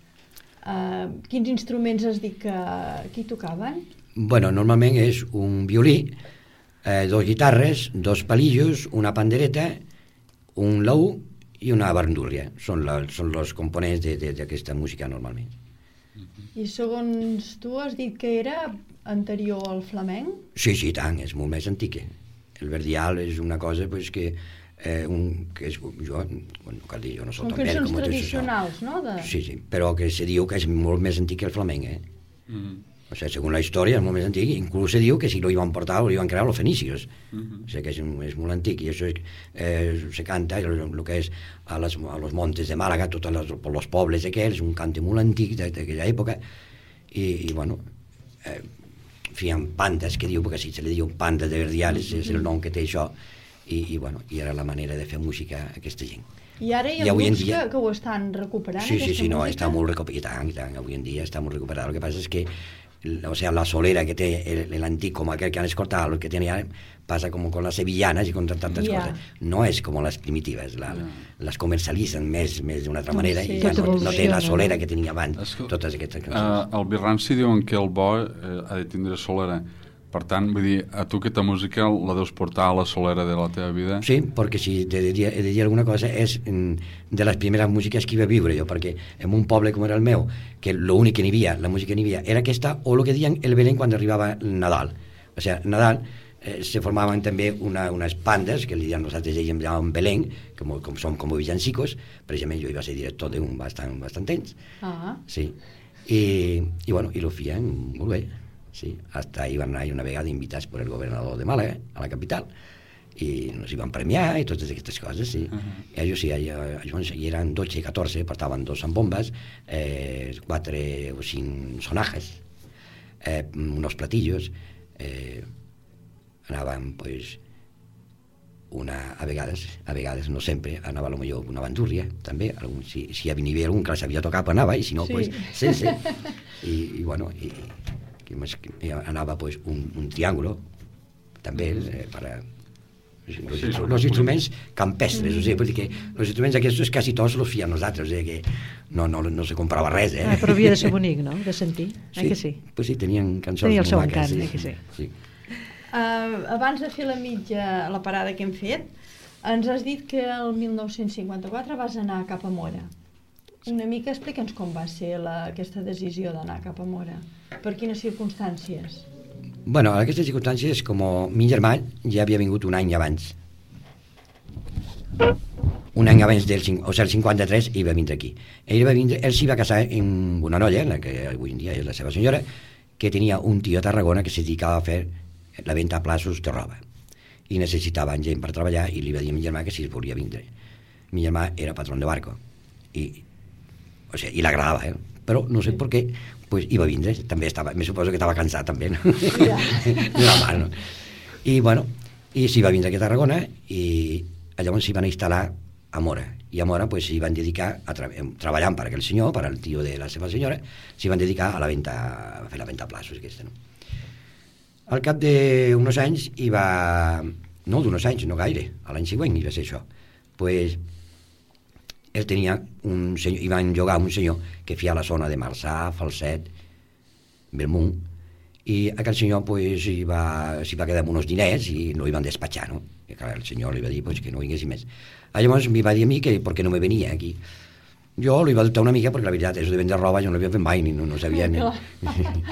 Quins instruments has dit que hi tocaven? Bueno, normalment és un violí, dos guitarres, dos palillos, una pandereta, un laúd i una bandúrria. Són els components d'aquesta música normalment. I segons tu has dit que era anterior al flamenc? Sí, tant, és molt més antic. El verdial és una cosa pues, que és, jo, bueno, cal dir, jo no soc són tan vell cançons com tradicionals, no? Sí, però que se diu que és molt més antic que el flamenc, O sigui, segons la història és molt més antic, inclús se diu que si lo iban portar o lo iban crear los fenicios. O sigui que és molt antic i això se canta el que és a los montes de Màlaga, tots els pobles aquells, un cante molt antic d'aquella època i bueno, feien pandes, que diu, perquè si se li diu pandes de verdiales és el nom que té això i bueno, i era la manera de fer música a aquesta gent. I ara hi ha grups que ho estan recuperant, aquesta música? No, està molt recuperat, i tant, avui en dia està molt recuperat. El que passa és que la solera que té l'antic, com aquell que han escoltat, el que tenia, pasa como con las sevillanas y con tantas cosas. No es como las primitivas, las comercialitzen més d'una altra manera i ja no té la solera que tenia abans, totes aquestes cançons. Al Birranci diuen que el bo ha de tindre solera. Per tant, vull dir, a tu aquesta música la deus portar a la solera de la teva vida? Sí, perquè si he de dir alguna cosa és de les primeres músiques que hi va viure jo, perquè en un poble com era el meu, que l'únic que n'hi havia, la música que n'hi havia, era aquesta o el que deien el Belén quan arribava Nadal. O sigui, Nadal se formaven també unes bandes, que li diuen nosaltres llamàvem Belén, com som com villancicos, precisament jo hi va ser director d'un bastant temps. Sí. I bueno, i lo feien molt bé. Sí, hasta iban a ir una vegada invitados por el gobernador de Málaga a la capital y nos iban a premiar y todas estas cosas, sí. Ellos sí, eran 12 y 14, portaban 2 zambombas, 4 o 5 sonajes, unos platillos, anaven pues a vegades no sempre, anava potser una bandúrria també, si hi havia algun que la sabia tocar anava i si no, pues sense i bueno, anava pues un triángulo també para los instruments campestres, o sigui, vull dir que els instruments aquests quasi tots els fèiem nosaltres, o sigui que no se comprava res, però havia de ser bonic, no?, de sentir, que sí? Pues sí, tenien cançons molt maques. Tenia el seu encant, que sí. Abans de fer la parada que hem fet, ens has dit que el 1954 vas anar cap a Mora. Una mica explica'ns com va ser aquesta decisió d'anar cap a Mora. Per quines circumstàncies? Bueno, en aquestes circumstàncies, com mi germà ja havia vingut un any abans. Un any abans el 53, i va vindre aquí. Ell s'hi va casar amb una noia, la que avui en dia és la seva senyora, que tenia un tio a Tarragona que se dedicava a fer la venda a plaços de roba. I necessitaven gent per treballar i li va dir a mi germà que si es volia vindre. Mi germà era patrón de barco i l'agradava, però no sé per què, pues hi va vindre, també me suposo que estava cansat també, no? No. I bueno, s'hi va vindre aquí a Tarragona i llavors s'hi van instal·lar a Mora, i a Mora pues s'hi van dedicar treballant per aquell senyor, per al tio de la seva senyora, s'hi van dedicar a fer la venda a plaços aquesta, no? Al cap d'uns anys no d'uns anys, no gaire, a l'any següent hi va ser això, pues ell tenia un senyor, i van llogar un senyor que feia a la zona de Marçà, Falset, Belmunt, i aquell senyor pues, s'hi va quedar amb uns diners i no hi van despatxar, no? I clar, el senyor li va dir pues, que no vingués més. Llavors m'hi va dir a mi que per què no me venia aquí. Jo li va dubtar una mica perquè la veritat, això de vendre roba jo no l'havia fet mai, no sabia.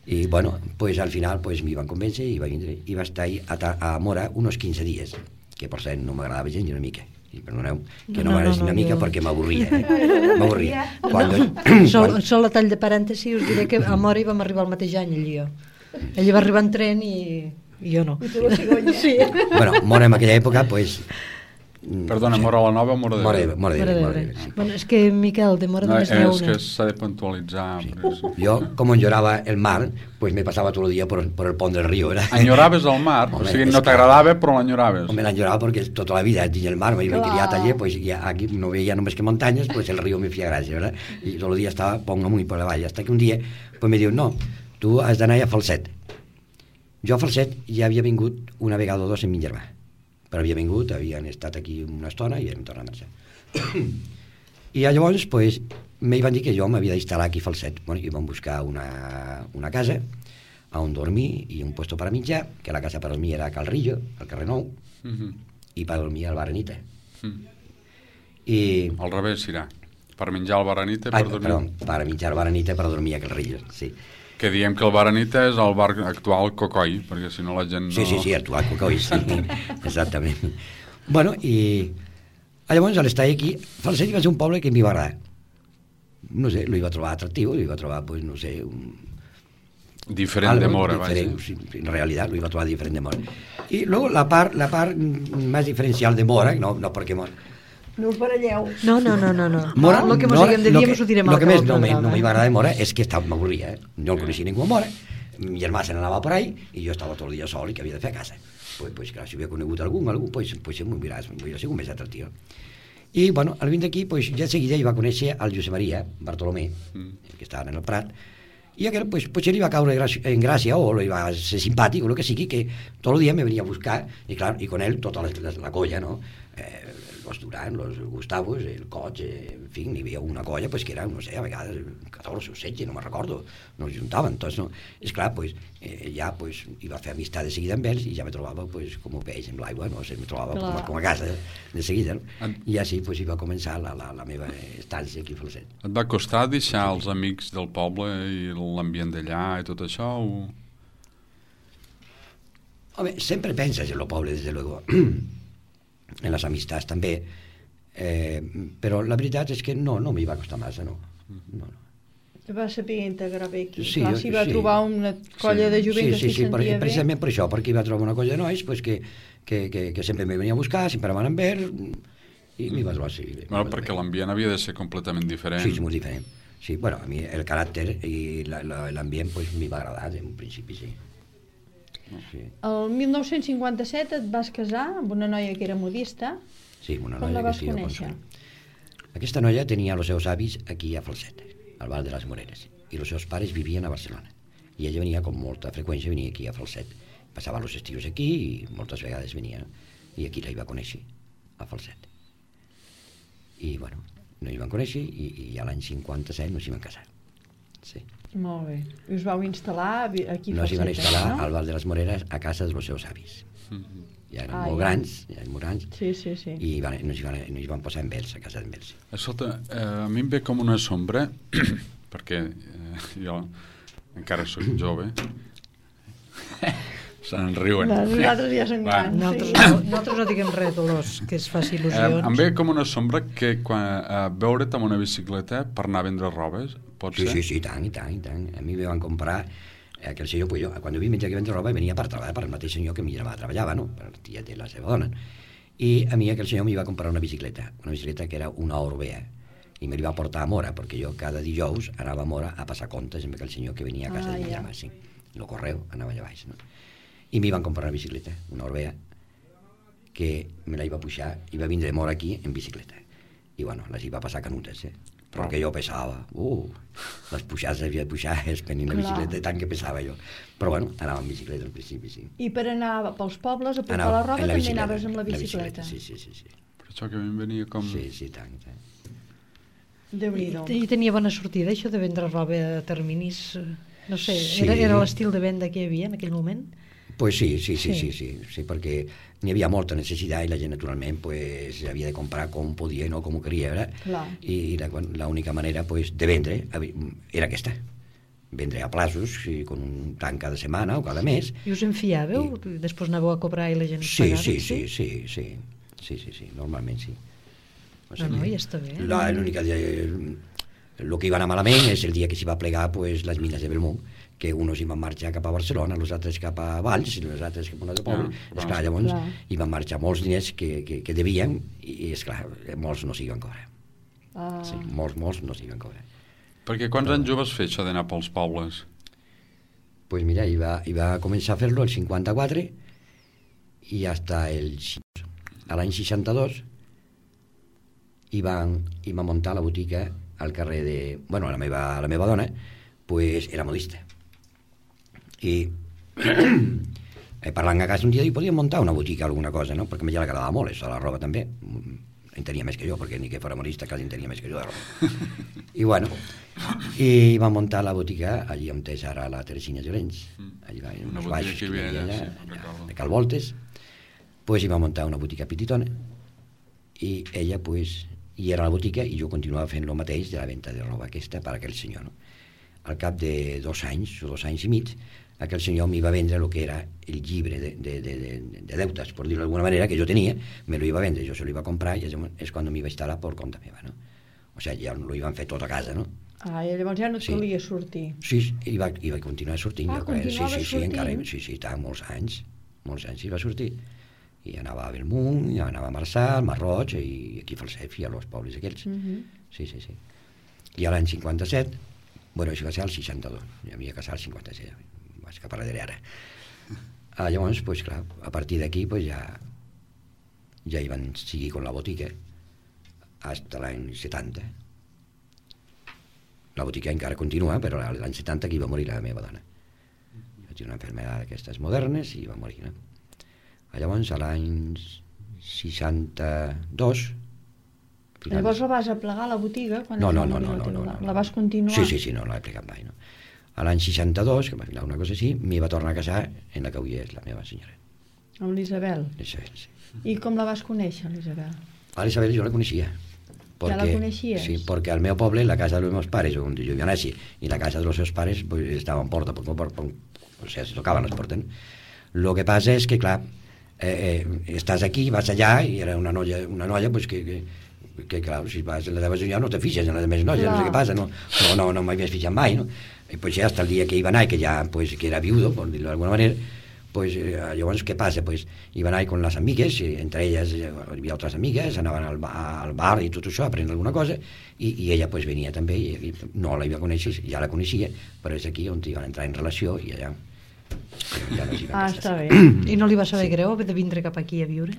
I, bueno, pues al final pues, m'hi van convèncer i va vindre. I va estar a Mora unos 15 dies, que per cert no m'agradava gens ni una mica. I perdoneu, que no m'agradava una mica perquè m'avorria. M'avorria. Sol a tall de parèntesi us diré que a Mora hi vam arribar el mateix any, ell i jo. Ella va arribar en tren i jo no. I tu la cigonya. Sí. Bueno, Mora en aquella època, pues... Perdona, Mora la Nova o Mora d'Ebre? Mora d'Ebre. Sí. Bueno, és que, Miquel, de Mora només n'hi ha És una. que s'ha de puntualitzar. Yo, como lloraba el mar, pues me pasaba todo el día por el pont del río, ¿verdad? Enyoraves el mar, o sigui, no t'agradava, però l'enyoraves. Me la lloraba porque toda la vida en el mar me criat allí, pues ya aquí no veía només que montañas, pues el río me hacía gracia, ¿verdad? Y todo el día estaba, pongo muy por la valla, hasta que un día, pues me diu, no, tu has d'anar a Falset. Jo a Falset ja havia vingut una vegada o dos amb mi germà, però havia vingut, havien estat aquí una estona i hem tornat a marxar. I llavors, pues, me van dir que jo m'havia d'instal·lar aquí a Falset. Bueno, i vam buscar una casa on dormir i un puesto para mitjar, que la casa per mi era a Calrillo, al carrer Nou, i per dormir al Baranita. I... Al revés, serà. Per menjar al Baranita i per dormir... Perdó, per mitjar al Baranita per dormir a Calrillo, sí. Que diem que el Baranita és el bar actual Cocoi, perquè si no la gent no... Sí, actual Cocoi, sí, exactament. Bueno, i llavors a l'estar aquí, Falset va ser un poble que m'hi va agradar. No sé, lo iba a trobar atractiu, lo iba a trobar, pues, no sé... Diferent de Mora, vaja. Sí, en realidad lo iba a trobar diferent de Mora. Y luego la part más diferencial de Mora, no perquè Mora... No us baralleu. No. Mora, el que mos diguem de dia mos ho direm al que més programa. no m'hi va agradar de Mora és que m'avorria, no el coneixia ningú a Mora, mi germà se n'anava por ahí i jo estava tot el dia sol i que havia de fer a casa. Pues clar, si havia conegut algú, pues m'ho miràs, m'ho ser més atractiu. I, bueno, al vint d'aquí, pues, ja de seguida hi va conèixer el Josep Maria Bartolomé, que estava en el Prat, i aquell, pues, potser li va caure en gràcia o li va ser simpàtic o el que sigui, que tot el dia me venia a buscar, i clar, i con ell tota la colla, no? Los Durán, los Gustavos, el Coig, en fi, n'hi havia una colla pues, que era, no sé, a vegades 14 o 16, no me'n recordo, no es juntaven, doncs, no? Esclar, pues, ja pues, hi va fer amistat de seguida amb ells i ja me trobava pues, com un peix en l'aigua, no? Me trobava com a casa de seguida, no? I així pues, hi va començar la meva estància aquí a Falset. Et va costar deixar els amics del poble i l'ambient d'allà i tot això? O... Home, sempre penses en el poble, des de luego. En les amistats també, però la veritat és que no m'hi va costar massa, no. Va saber integrar bé aquí. Sí, clar, si va trobar una colla de jovent que s'hi sentia bé. Precisament per això, perquè hi va trobar una colla de nois pues, que sempre me venia a buscar, sempre van amb ell, i m'hi va trobar així. Bueno, perquè l'ambient havia de ser completament diferent. Sí, molt diferent. Sí, bueno, a mi el caràcter i l'ambient pues, m'hi va agradar, en principi, sí. Sí. El 1957 et vas casar amb una noia que era modista. Sí, una Com noia la vas que conèixer? Aquesta noia tenia els seus avis aquí a Falset, al Val de les Moreres, i els seus pares vivien a Barcelona. I ella venia com molta freqüència, venia aquí a Falset. Passava els estius aquí i moltes vegades venia. I aquí la hi va conèixer, a Falset. I, bueno, no hi van conèixer i a l'any 57 no s'hi van casar. Sí. Molt bé. I us vau instal·lar aquí a Falset? No s'hi van instal·lar al Val de les Moreres a casa dels seus avis. Ja eren molt grans, sí. I no s'hi van posar amb ells, a casa amb ells. Escolta, a mi em ve com una sombra, perquè jo encara soc jove. Se'n riuen. Nosaltres ja som grans. Nosaltres no diguem res, Dolors, que es faci il·lusions. Em ve com una sombra que quan veure't amb una bicicleta per anar a vendre robes, pot ser? Sí, tant. A mi me van comprar aquell senyor, pues jo, quan vi menjar que vendre roba venia per treballar per el mateix senyor que mi germà treballava, no? Per el tiet de la seva dona. I a mi aquell senyor m'hi va comprar una bicicleta que era una Orbea, i me li va portar a Mora, perquè jo cada dijous anava a Mora a passar comptes amb aquell senyor que venia a casa de mi germà, sí. El correu anava allà baix, no? I m'hi van comprar una bicicleta, una Orbea, que me la iba a pujar, i va vindre de Mora aquí en bicicleta. I bueno, les iba a passar canutes, perquè jo pesava, les pujades havia de pujar espenint la bicicleta, tant que pesava jo. Però bueno, anava amb bicicleta al principi, sí. I per anar pels pobles a portar la roba també anaves amb la bicicleta? Sí. Per això que a mi em venia com... Sí, tant. Déu-n'hi-do. I tenia bona sortida, això de vendre roba a terminis, no sé, era l'estil de venda que hi havia en aquell moment? Pues sí, perquè n'hi havia molta necessitat i la gent naturalment pues, havia de comprar com podia i no com ho queria, ¿verdad? I l'única manera pues, de vendre era aquesta. vendre a plazos, con un tanc cada setmana o cada mes. I us en fiàveu? Després anàveu a cobrar i la gent us pagava? Sí, normalment sí. O sigui, no, ja està bé. L'única el que iba anar malament és el dia que s'hi va plegar pues, les mines de Belmont, que uns hi van marxar cap a Barcelona, els altres cap a Valls, i els altres cap a un altre poble. Esclar, llavors hi van marxar molts diners que devien, i esclar, molts no s'hi van cobrar. Sí, molts no s'hi van cobrar. Perquè quants anys jo vas fer això d'anar pels pobles? Pues mira, hi va començar a fer-lo el 54 i hasta l'any 62 hi va muntar la botiga al carrer de... Bueno, la meva dona pues era modista. I parlant a casa un dia i podíem muntar una botiga o alguna cosa, no? Perquè a mi ja l'agradava molt, això de la roba també. En tenia més que jo, perquè ni que fora modista quasi en tenia més que jo de roba. I bueno, i va muntar la botiga allí on és ara la Teresina Llorenç, allà en uns baixos que hi havia allà, de Cal Voltes. Pues hi va muntar una botiga petitona i ella pues hi era a la botiga i jo continuava fent el mateix de la venda de roba aquesta per a aquell senyor, no? Al cap de 2 anys o 2 anys i mig, aquell senyor m'hi va vendre el que era el llibre de deutes, per dir-ho d'alguna manera, que jo tenia, me lo iba a vendre, jo se lo iba a comprar i és quan m'hi vaig estar per compte meva, no? O sigui, ja lo iban fer tot a casa, no? Ah, i llavors ja no et calia sortir. Sí, i va continuar sortint. Continuava sortint? Encara, sí, molts anys hi va sortir. I anava a Belmunt, i anava a Marçà, al Marroig, i aquí a Falset, i a los pobles aquells. Sí. I a l'any 57, bueno, això va ser el 62, ja m'havia casat el 57, vaig cap a darrere ara. Llavors, pues clar, a partir d'aquí, pues ja hi van seguir con la botiga hasta l'any 70. La botiga encara continua, però l'any 70 aquí va morir la meva dona. Va tenir una enfermedad d'aquestes modernes i va morir, no? Llavors, a l'any 62... Llavors la vas aplegar a la botiga? No. La vas continuar? Sí, no l'he plegat mai, no. A l'any 62, que va filar una cosa així, m'hi va tornar a casar en la que avui és la meva senyora. Amb l'Isabel? L'Isabel, sí. I com la vas conèixer, l'Isabel? A l'Isabel jo la coneixia. Ja la coneixies? Sí, perquè al meu poble, la casa dels meus pares, on jo havia nascut, i la casa dels seus pares, pues, estaven porta, o sigui, se tocaven les portes. Lo que passa és que, clar, estàs aquí, vas allà, i era una noia pues, que clar, si vas a la teva senyora no te fixes en les més noies, no sé què passa, no m'havies fixat mai, no? I pues ja hasta el dia que hi va anar, que ja pues, que era viudo, per dir-ho d'alguna manera, pues, llavors què passa? Pues, hi va anar con les amigues, entre elles hi havia altres amigues, anaven al bar i tot això, a prendre alguna cosa, i ella pues, venia també, i no la iba a conèixer, ja la coneixia, però és aquí on hi van entrar en relació, i allà ja no s'hi van està bé. I no li va saber greu de vindre cap aquí a viure?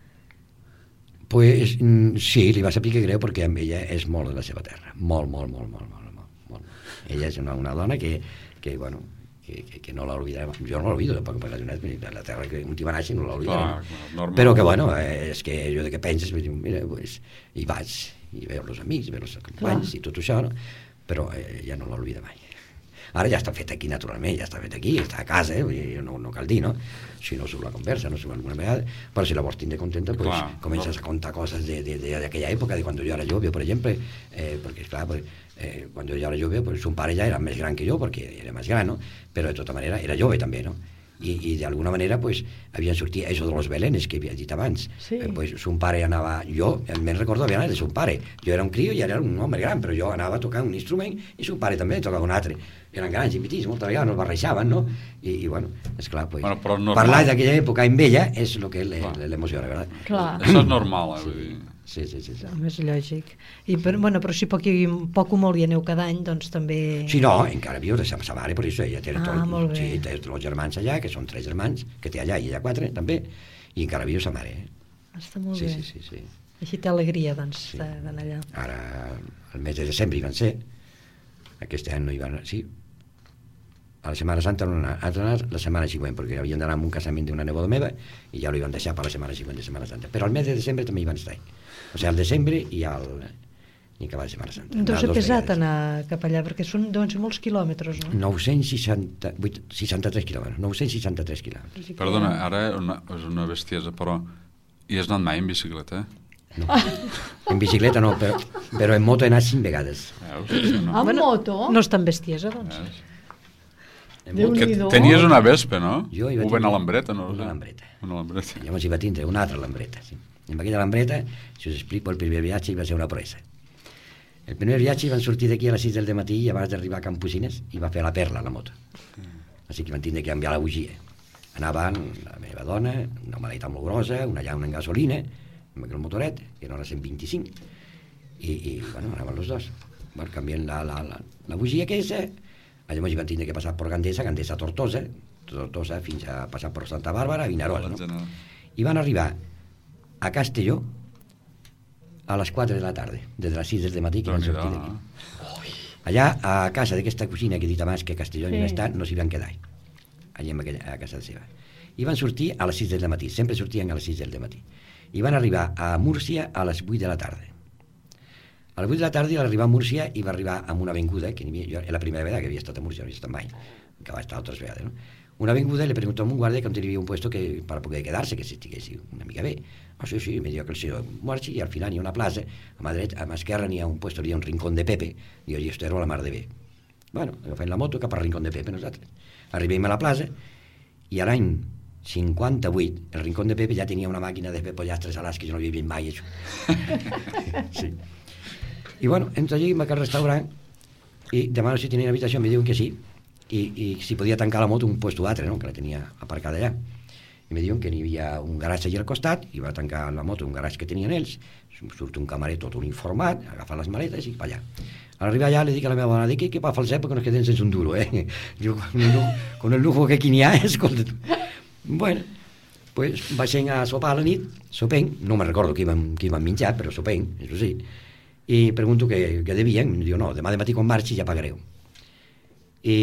Pues sí, li va saber que greu perquè amb ella és molt de la seva terra, molt. Ella és una dona que bueno, que no l'oblidarem, jo no l'olvido tampoc, perquè la terra que un t'hi va néixer no l'oblidarem, però que bueno, és que jo de què penses, mira, pues, hi vaig i veu els amics, veu els companys i tot això, no? Però ja no l'oblida mai. Ara ja està fet aquí, naturalment, ja està fet aquí, està a casa, no cal dir, no? Si no surt la conversa, no surt alguna vegada, però si la vols tindre contenta, pues comences a contar coses d'aquella època, de quan jo era jove, per exemple, perquè, esclar, quan jo era jove, pues, son pare ja era més gran que jo, perquè era més gran, no? Però de tota manera era jove també, no? I d'alguna manera pues, havien sortit això de los belenes que havia dit abans, pues, son pare anava, jo me'n recordo havia anat de son pare, jo era un crio i era un home gran, però jo anava a tocar un instrument i son pare també tocava un altre, eren grans i petits, moltes vegades no es barreixaven, no? I bueno, esclar, pues, parlar d'aquella època amb ella és el que l'emociona, ¿verdad? Clar. Això és normal, vull dir. Sí. És lògic. Però si poc o molt hi aneu cada any, doncs també... Sí, no, encara viu de sa mare, per això ella té molt bé. Sí, té els germans allà, que són 3 germans, que té allà i ella 4, també, i encara viu sa mare. Està molt bé. Sí. Així té alegria, doncs, d'anar allà. Ara, el mes de desembre hi van ser, aquest any no hi van... Sí, a la Setmana Santa no han anat la setmana següent, perquè havien d'anar a un casament d'una neboda meva i ja ho van deixar per la setmana següent de Setmana Santa. Però al mes de desembre també hi van estar. O sigui, al desembre i al cap a la Setmana Santa. Deu ser pesat anar cap allà, perquè deuen ser molts quilòmetres, no? 963 quilòmetres. Perdona, ara és una bestiesa, però hi has anat mai en bicicleta? No, en bicicleta no, però en moto he anat 5 vegades. Veus? Amb moto? No és tan bestiesa, doncs. Déu-n'hi-do. Tenies una vespa, no? Jo hi vaig Una tindre lambreta, no? una lambreta. Una lambreta. Llavors hi va tindre una altra lambreta, sí. I amb aquella lambreta, si us explico, el primer viatge va ser una proesa. El primer viatge van sortir d'aquí a les 6 del matí i abans d'arribar a Campusines i va fer la perla, la moto. Així que van tindre que canviar la bugia. Anaven la meva dona, una maleta molt grossa, una llauna en gasolina, amb aquell motoret, que era una 125, i bueno, anaven els dos. Bueno, canviant la bugia aquesta, llavors hi van tindre que passar per Gandesa, Gandesa a Tortosa fins a passar per Santa Bàrbara, a Vinaròs, no? I van arribar a Castelló a les 4 de la tarda, des de les 6 del matí que van sortir d'aquí. Allà, a casa d'aquesta cosina que he dit abans que a Castelló sí. No s'hi van quedar, allà a casa seva. I van sortir a les 6 del matí, sempre sortien a les 6 del matí. I van arribar a Múrcia a les 8 de la tarda. A les 8 de la tarda va arribar a Múrcia i va arribar amb una avinguda, que jo era la primera vegada que havia estat a Múrcia, no havia estat mai, que va estar altres vegades, no? Una avinguda, le preguntó a un guardia que on tenia un puesto que, para poder quedarse, que si estiguessi una mica bé. Sí, me diu que el senyor marxi i al final hi ha una plaça, a mà dreta, a mà esquerra n'hi ha un puesto, hi ha un rincón de Pepe, i jo esto era la mar de bé. Bueno, agafem la moto cap al rincón de Pepe nosaltres. Arribem a la plaça i a l'any 58 el rincón de Pepe ja tenia una màquina de fer pollastres alats que jo no havia vist mai, això. Sí. I bueno, entro allí, vaig al restaurant i demano si tenien habitació, em diuen que sí, i si podia tancar la moto un puesto altre, no? Que la tenia aparcada allà. I me diuen que n'hi havia un garatge allà al costat, i va tancar la moto un garatge que tenien ells, surt un camarer tot uniformat, agafa les maletes i va allà. Al arribar allà li dic a la meva dona, dic que va falset perquè nos queden sense un duro, Diu, con el lujo que aquí n'hi ha, escolta tu. Bueno, pues baixem a sopar a la nit, sopem, no me recordo què iban menjar, però sopem, això sí, i pregunto què devien, em diu, no, demà de matí quan marxi ja pagareu. I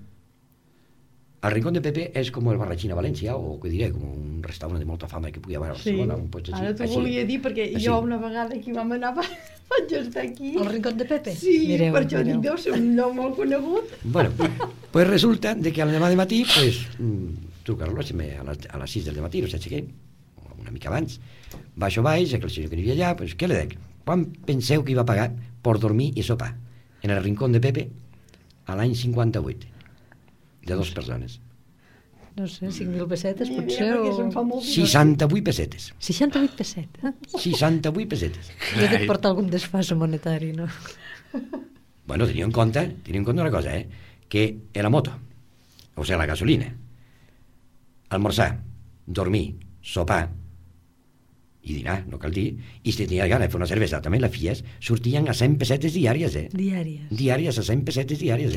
el Rincón de Pepe és com el Barratxín a València, o què diré, com un restaurant de molta fama que pugui haver a Barcelona. Sí, ara t'ho volia dir, perquè jo una vegada que vam anar vaig estar aquí. El Rincón de Pepe? Sí, per això dic, deu ser un lloc molt conegut. Bueno, pues resulta de que al demà de matí, pues, truca el reloj a les 6 del matí, no s'aixequem, una mica abans, baixo baix, que el senyor que n'hi havia allà, pues, què li dic? Quan penseu que iba a pagar per dormir i sopar en el Rincón de Pepe a l'any 58? De dos persones. No sé, 5.000 pessetes potser o... 68 pessetes. 68 pessetes? 68 pessetes. Jo dic portar algun desfàs monetari, no? Bueno, teniu en compte una cosa, que en la moto, o sigui, la gasolina, almorzar, dormir, sopar i dinar, no cal dir, i si tenia gana de fer una cervesa, també la fies, sortien a 100 pessetes diàries, Diàries. Diàries, a 100 pessetes diàries,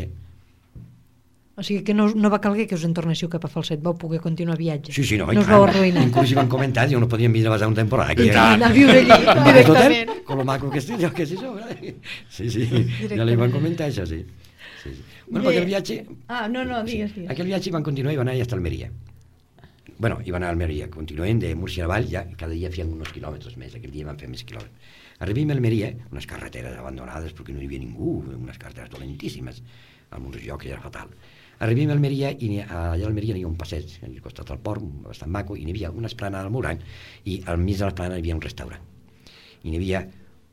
O sigui que no va calguer que us en tornéssiu cap a Falset, vau poder continuar viatge. Sí, no us vau arruïnar. Inclús hi van comentar, diu, no podíem vindre a passar una temporada aquí. Anar a viure allí, directament. Con lo maco que estic, que és això, Sí, ja li van comentar això, sí. Bueno, aquell viatge... No, digues. Aquell viatge van continuar i van anar a Almeria. Bueno, i van anar a Almeria, continuem de Múrcia a Vall, ja cada dia feien uns quilòmetres més, aquell dia van fer més quilòmetres. Arribem a Almeria, unes carreteres abandonades perquè no hi havia ningú, unes carreteres dolentíssimes, en uns llocs que era fatal. Arribem a Almeria i allà a Almeria n'hi ha un passeig al costat del port, bastant maco, i n'hi havia una esplanada al murall i al mig de l'esplanada hi havia un restaurant. I n'hi havia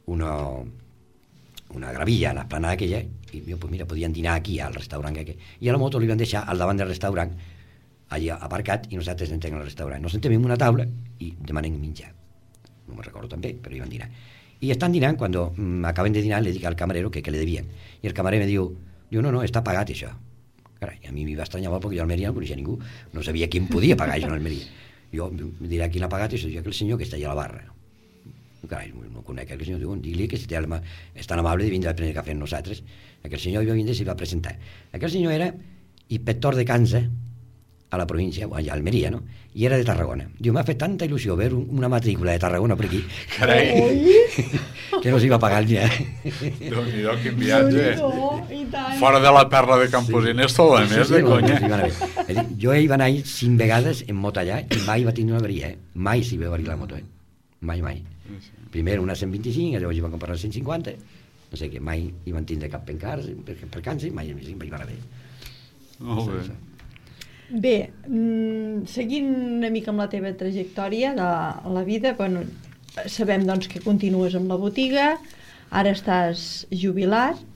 una gravilla a l'esplanada aquella i jo, pues mira, podien dinar aquí al restaurant aquell. I a la moto li van deixar al davant del restaurant allà aparcat i nosaltres entrem al restaurant. Nos sentem en una taula i demanem menjar. No me'n recordo també, però hi van dinar. I estan dinant, quan acaben de dinar li dic al camarero que le devien. I el camarer me diu, no, està pagat això. Carai, a mi m'hi va estranyar molt perquè jo a Almeria no coneixia ningú, no sabia qui em podia pagar això a Almeria. Jo em diré qui l'ha pagat i això que el senyor que està allà a la barra. Carai, no conec aquell senyor, diu, digui que si és tan amable de vindre a prendre cafè amb nosaltres. Aquell senyor va vindre i s'hi va presentar. Aquell senyor era inspector de Cansa a la província, allà a Almeria, no? I era de Tarragona. Diu, m'ha fet tanta il·lusió veure una matrícula de Tarragona per aquí. Carai! Que no s'hi va pagar el dia. Déu-n'hi-do, quin viatge. Fora de la perla de Camposines, tot el més de conya. Jo hi va anar 5 vegades en moto allà i mai va tenir una avaria, Mai s'hi va avarir la moto, Mai. Primer una 125, llavors hi van comprar una 150, no sé què, mai hi van tindre cap percanci, mai hi va anar bé. Molt bé. Bé, seguint una mica amb la teva trajectòria de la vida, bueno, sabem doncs que continues amb la botiga, ara estàs jubilat,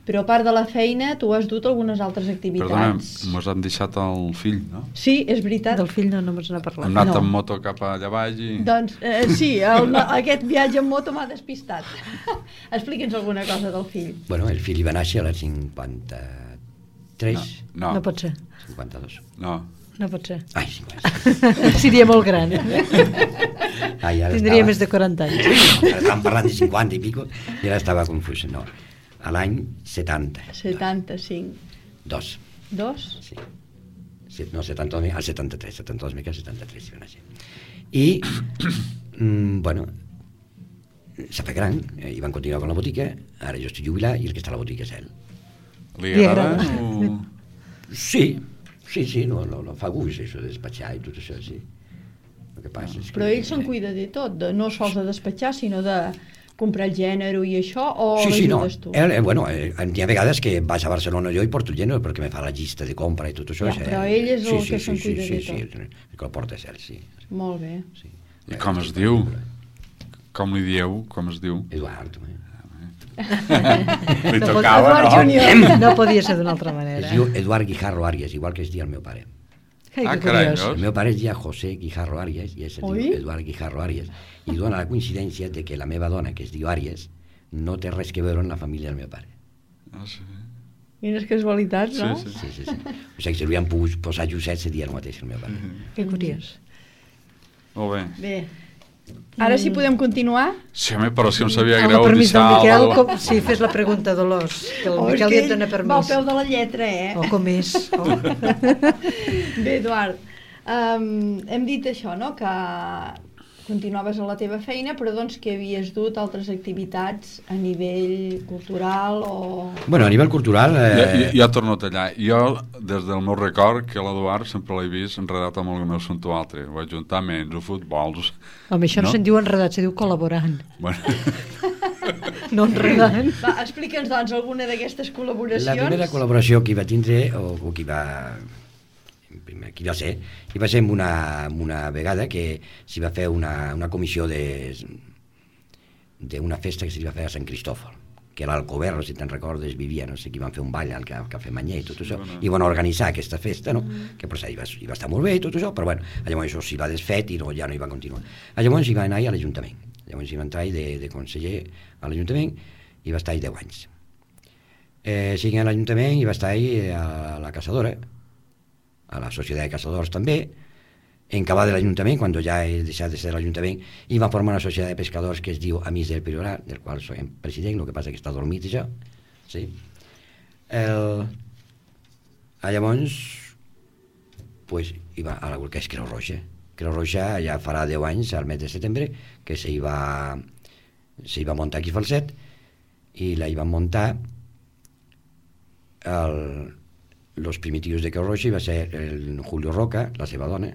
Però a part de la feina, tu has dut algunes altres Perdona, activitats. mos hem deixat el fill, no? Sí, és veritat. Del fill no mos n'ha parlat. Hem anat No. amb moto cap allà baix i... Doncs sí, aquest viatge en moto m'ha despistat. Explica'ns alguna cosa del fill. Bueno, el fill hi va néixer a les 53, No, No pot ser. 52. no. No pot ser. Ai, 50. Seria molt gran. Ai, ara Tindria estava- més de 40 anys. Ara estàvem parlant de 50 i pico i ara estava confús. No, a l'any 70. 75. 2, 2? sí. No, 72, al 73, 72 mica, 73 si va néixer. I, bueno, s'ha fet gran, i van continuar amb la botica, ara jo estic jubilat i el que està a la botica és ell. Li Li agrada? agrada. O... Sí, no fa gust, això de despatxar i tot això, sí. El que passa és que... Però ell se'n cuida de tot, no sols de despatxar, sinó de comprar el gènere i això, o Sí, no. l'ajudes tu? Bueno, hi ha vegades que vaig a Barcelona jo i porto el gènere perquè me fa la llista de compra i tot això. Ja, però ell és el que se'n cuida de sí, tot. Sí, el que el porta és ell, sí. Molt bé. sí. I com es diu? Com li dieu? Com es diu? Eduard, Li No tocava, Eduard no? Junior. No podia ser d'una altra es manera. diu Eduard Guijarro Arias, igual que es diu el meu pare. Ai, Ah, que carai, curiós. veus? El meu pare es diu José Guijarro Arias i es diu Oi? Eduard Guijarro Arias i dona la coincidència de que la meva dona, que es diu Arias, no té res que veure amb la família del meu pare. Ah, sí. Quines casualitats, no? Sí. Sí. O sigui que si li han pogut posar Josep seria el mateix que el meu pare. Que curiós. Molt bé. Bé. Ara sí podem continuar? Sí, home, però si em sabia Amb greu el permís del deixar... Miquel, la- com... sí, fes la pregunta, Dolors, que el Oh, és Miquel que ja et ell dona va al permís. peu de la lletra, eh? Oh, com és. Oh. Bé, Eduard, hem dit això, no?, que continuaves a la teva feina, però doncs que havies dut altres activitats a nivell cultural o... Bueno, a nivell cultural... Ja torno a tallar. Jo, des del meu record, que l'Eduard sempre l'he vist enredat amb el meu assumpte o altre. O ajuntaments, o futbols... Home, això no, No? se'n diu enredat, se diu col·laborant. Bueno, No enredant. Va, explica'ns, doncs, alguna d'aquestes col·laboracions. La primera col·laboració que hi va tindre, o que hi va ser, hi va ser en una vegada que s'hi va fer una comissió d'una festa que s'hi va fer a Sant Cristòfol, que a l'Alcover, si te'n recordes, vivia, no sé, que van fer un ball al Cafè Manyer i tot això, i van organitzar aquesta festa, no? Que per això hi va estar molt bé i tot això, però bueno, llavors això s'hi va desfet i ja no hi va continuar. Llavors hi va anar a l'Ajuntament, llavors hi va entrar de conseller a l'Ajuntament i va estar 10 anys. Sigui a l'Ajuntament i va estar a la Caçadora, a la Societat de Caçadors també, en acabar de l'Ajuntament, quan ja he deixat de ser l'Ajuntament, i va formar una societat de pescadors que es diu Amics del Priorat, del qual soc president, el que passa que està dormit això. Sí. Llavors, pues, hi va a la que és Creu Roja. Creu Roja ja farà 10 anys, al mes de setembre, que s'hi va muntar aquí a Falset, i la hi van muntar los primitius de Creu Roja, i va ser el Julio Roca, la seva dona,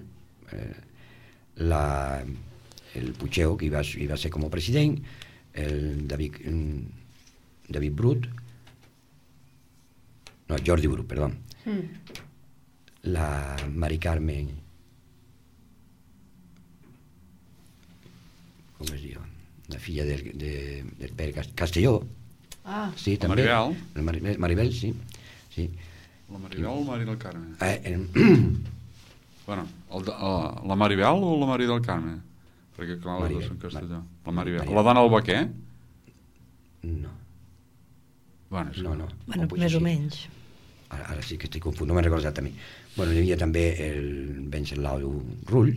el Puigeu, que hi va ser com a president, el David Brut, no, Jordi Brut, perdó, la Mari Carmen, com es diu, la filla del Pere Castelló, sí, també. Maribel? Maribel, sí. La Maribel o la Mari del Carme? Bueno, la Maribel o la Mari del Carme? Perquè clar, les dues són castellà. La Maribel. La dona del Baquer? No. Bueno, no. Bueno, més o menys. Ara sí que estic confús, no me'n recordo exactament. Bueno, hi havia també el Venceslau Rull,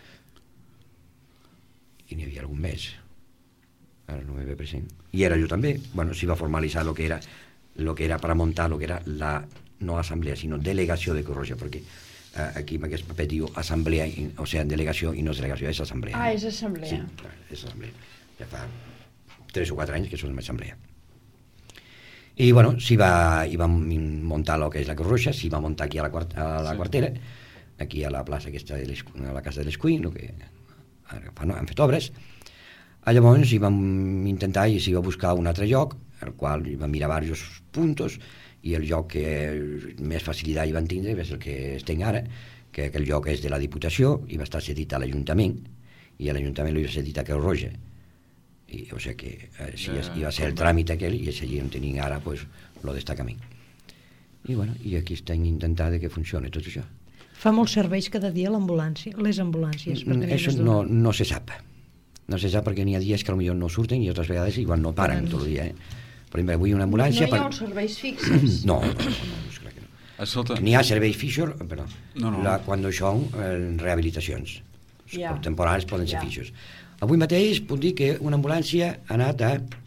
i n'hi havia algun més. Ara no me ve present. I era jo també. Bueno, s'hi va formalitzar lo que era para montar lo que era la no assemblea, sinó delegació de Creu Roja, perquè aquí en aquest paper diu assemblea, o sigui, delegació i no és delegació, és assemblea. Ah, és assemblea. Sí, és assemblea. Ja fa 3 o 4 anys que som assemblea. I bueno, hi vam muntar el que és la Creu Roja, s'hi va muntar aquí a la quartera, aquí a la plaça aquesta a la casa de l'Escull, que ara han fet obres. Llavors hi vam intentar i s'hi va buscar un altre lloc, el qual hi vam mirar diversos puntos, i el lloc que més facilitat hi van tindre és el que estem ara, que aquell lloc és de la Diputació i va estar cedit a l'Ajuntament, i a l'Ajuntament li va cedit a Creu Roja, o sigui que sí, iba a ser el tràmit aquell i és allí on tenim ara pues, lo destacament. I bueno, i aquí estem intentant que funcioni tot això. Fa molts serveis cada dia l'ambulància, les ambulàncies? Això no se sap. No se sap perquè n'hi ha dies que potser no surten i altres vegades igual no paren tot el dia. Per exemple, avui una ambulància... No hi ha uns serveis fixos? No, esclar que no. Escolta. N'hi ha serveis fixos, però No. quan són rehabilitacions. Ja. Temporals poden ser fixos. Avui mateix puc dir que una ambulància ha anat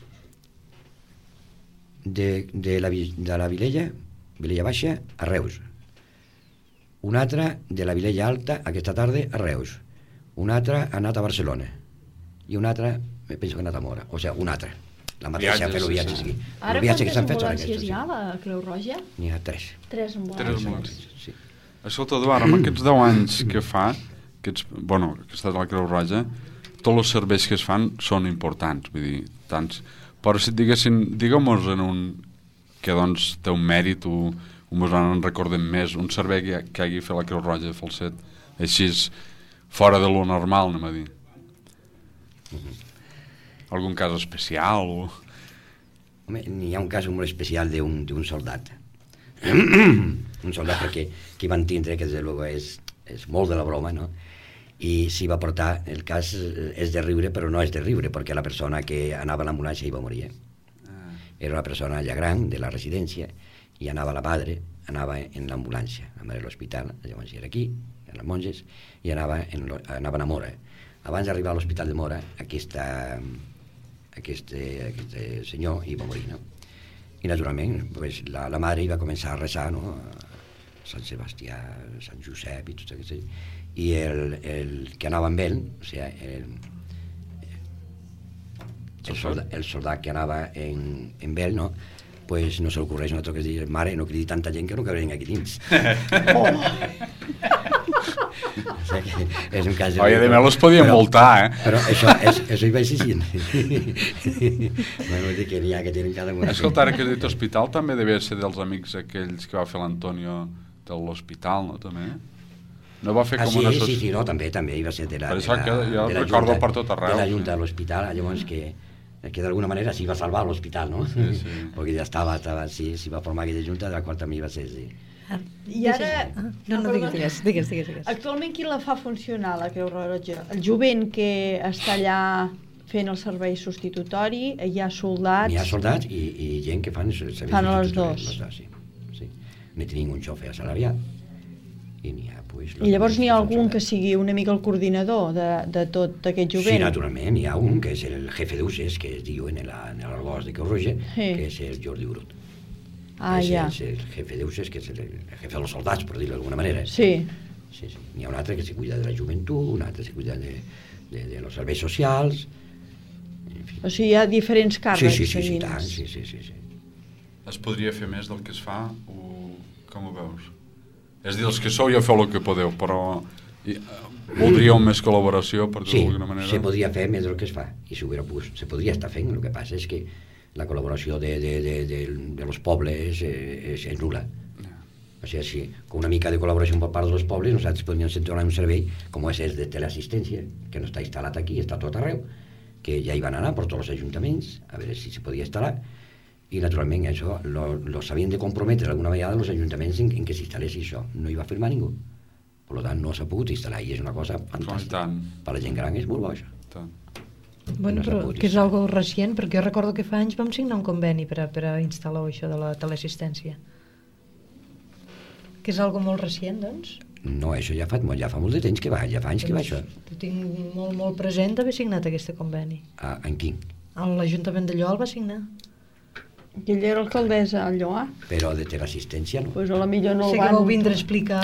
de la Vilella Baixa a Reus. Una altra de la Vilella Alta aquesta tarda a Reus. Una altra ha anat a Barcelona. I una altra, penso que ha anat a Mora. O sigui, una altra. La mateixa ferroviària aquí. Ara quantes ambulàncies hi ha a la Creu Roja? N'hi ha 3. 3 ambulàncies. Sí. Escolta, Eduard, amb aquests 10 anys que fa, que estàs a la Creu Roja, tots els serveis que es fan són importants, vull dir, tants. Però si et diguem-nos en un que doncs té un mèrit o mos en recordem més, un servei que hagi fet la Creu Roja de Falset, així fora de lo normal, anem a dir. Algun cas especial? Home, n'hi ha un cas molt especial d'un soldat. Un soldat perquè qui van tindre, que des de luego és molt de la broma, no? I s'hi va portar, el cas és de riure, però no és de riure, perquè la persona que anava a l'ambulància hi va morir. Era una persona ja gran, de la residència, i anava la madre, anava en l'ambulància, la mare de l'hospital, llavors era aquí, en les monges, i anaven a Mora. Abans d'arribar a l'hospital de Mora, aquest senyor hi va morir, no? I naturalment, pues, la mare hi va començar a resar, no? Sant Sebastià, Sant Josep i tot això. I el que anava amb ell, o sigui, el soldat que anava en ell, no? Pues no se li ocorreix una altra que es dir, mare, no cridi tanta gent que no cabrem aquí dins. O sigui que és un cas... Oi, de més els podien voltar, Però això hi va existint. Vull dir que n'hi ha que tenen cada una. Escolta, ara que has dit hospital, també devia ser dels amics aquells que va fer l'Antonio de l'hospital, no? També? No va fer com una... Sí, no, també hi va ser de la recordo per tot arreu. De la Junta de l'Hospital, llavors que d'alguna manera s'hi va salvar l'hospital, no? Sí. Perquè ja estava, s'hi va formar aquella junta, de la qual també hi va ser, sí. I ara... No, digues. Actualment qui la fa funcionar, la Creu Roja? El jovent que està allà fent el servei substitutori, hi ha soldats... Hi ha soldats i gent que fan el servei substitutori. Fan les dos. Sí. Ne tenim un xofer assalariat i n'hi ha... I llavors n'hi ha algun que sigui una mica el coordinador de tot aquest jovent? Sí, naturalment, n'hi ha un que és el jefe d'uses, que es diu en l'argós de Creu Roja, que és el Jordi Brut. És el jefe d'uses, que és el jefe dels soldats, per dir-ho d'alguna manera. Sí. N'hi ha un altre que se cuida de la joventut, un altre se cuida de los serveis socials... O sigui, hi ha diferents càrrecs. Sí, tant, sí. Es podria fer més del que es fa o com ho veus? És dir, els que sou ja feu el que podeu, però voldríeu més col·laboració, per dir-ho d'alguna manera? Sí, se podria fer més del que es fa, i se podria estar fent. El que passa és que la col·laboració de los pobles és nul·la. O sigui, si con una mica de col·laboració per part dels pobles, nosaltres podríem donar un servei com és el de teleassistència, que no està instal·lat aquí, està tot arreu, que ja hi van anar per tots els ajuntaments, a veure si se podia instal·lar, i naturalment això s'havien de comprometre alguna vegada els ajuntaments en que s'instal·lessi això. No hi va firmar ningú. Per tant, no s'ha pogut instal·lar i és una cosa fantàstica. Per la gent gran és molt bo, això. Bueno, però que és algo recient, perquè jo recordo que fa anys vam signar un conveni per a instal·lar això de la teleassistència. Que és algo molt recient, doncs? No, això ja fa molt de temps que va, ja fa anys que va això. Ho tinc molt present d'haver signat aquest conveni. En quin? L'Ajuntament de Lloar el va signar. Que ella era alcaldessa al Lloar. Però de teleassistència no. Pues a la millor no el van... Sí que vau vindre a explicar...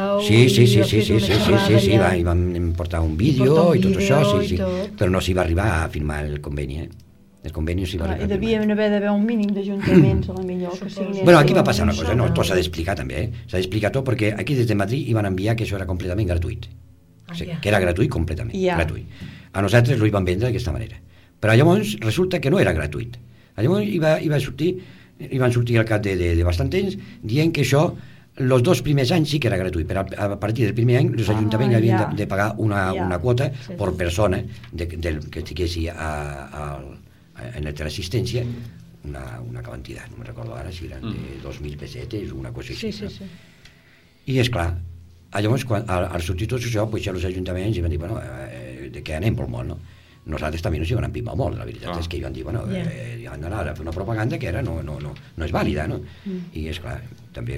Sí, i vam portar un vídeo i tot això, sí. Però no s'hi va arribar a firmar el conveni, El conveni s'hi va arribar a firmar. I devien haver d'haver un mínim d'ajuntaments a la millor que signessin. Bueno, aquí va passar una cosa, no, tot s'ha d'explicar també, S'ha d'explicar tot perquè aquí des de Madrid hi van enviar que això era completament gratuït. Que era gratuït completament, gratuït. A nosaltres ho hi van vendre d'aquesta manera. Però llavors resulta que no era gratuït. Llavors hi van sortir al cap de bastant temps dient que això, els 2 primers anys sí que era gratuït, però a partir del primer any els ajuntaments havien de pagar una quota per persona que estiguessi en la teleassistència una quantitat, no me recordo ara si eren de 2.000 pessetes o una cosa així. Sí. I esclar, llavors quan als substituts això, pues ja els ajuntaments i van dir, bueno, de què anem pel món, no? Nosaltres també ens hi van empimar molt, la veritat és que hi van dir, bueno, hi han d'anar a fer una propaganda que ara no és vàlida, no? I esclar, també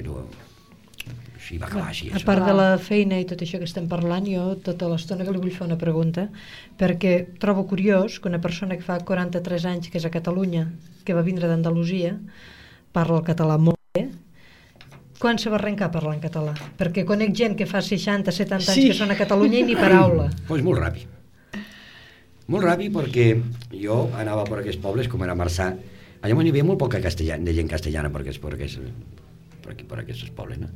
sí, va acabar així. A part de la feina i tot això que estem parlant, jo tota l'estona que li vull fer una pregunta, perquè trobo curiós que una persona que fa 43 anys que és a Catalunya, que va vindre d'Andalusia, parla el català molt bé, quan se va arrencar a parlar en català? Perquè conec gent que fa 60-70 anys que són a Catalunya i ni paraula. Doncs molt ràpid. Molt ràpid perquè jo anava per aquests pobles com era Marçà, allà hi havia molt poca de gent castellana per aquests pobles, no?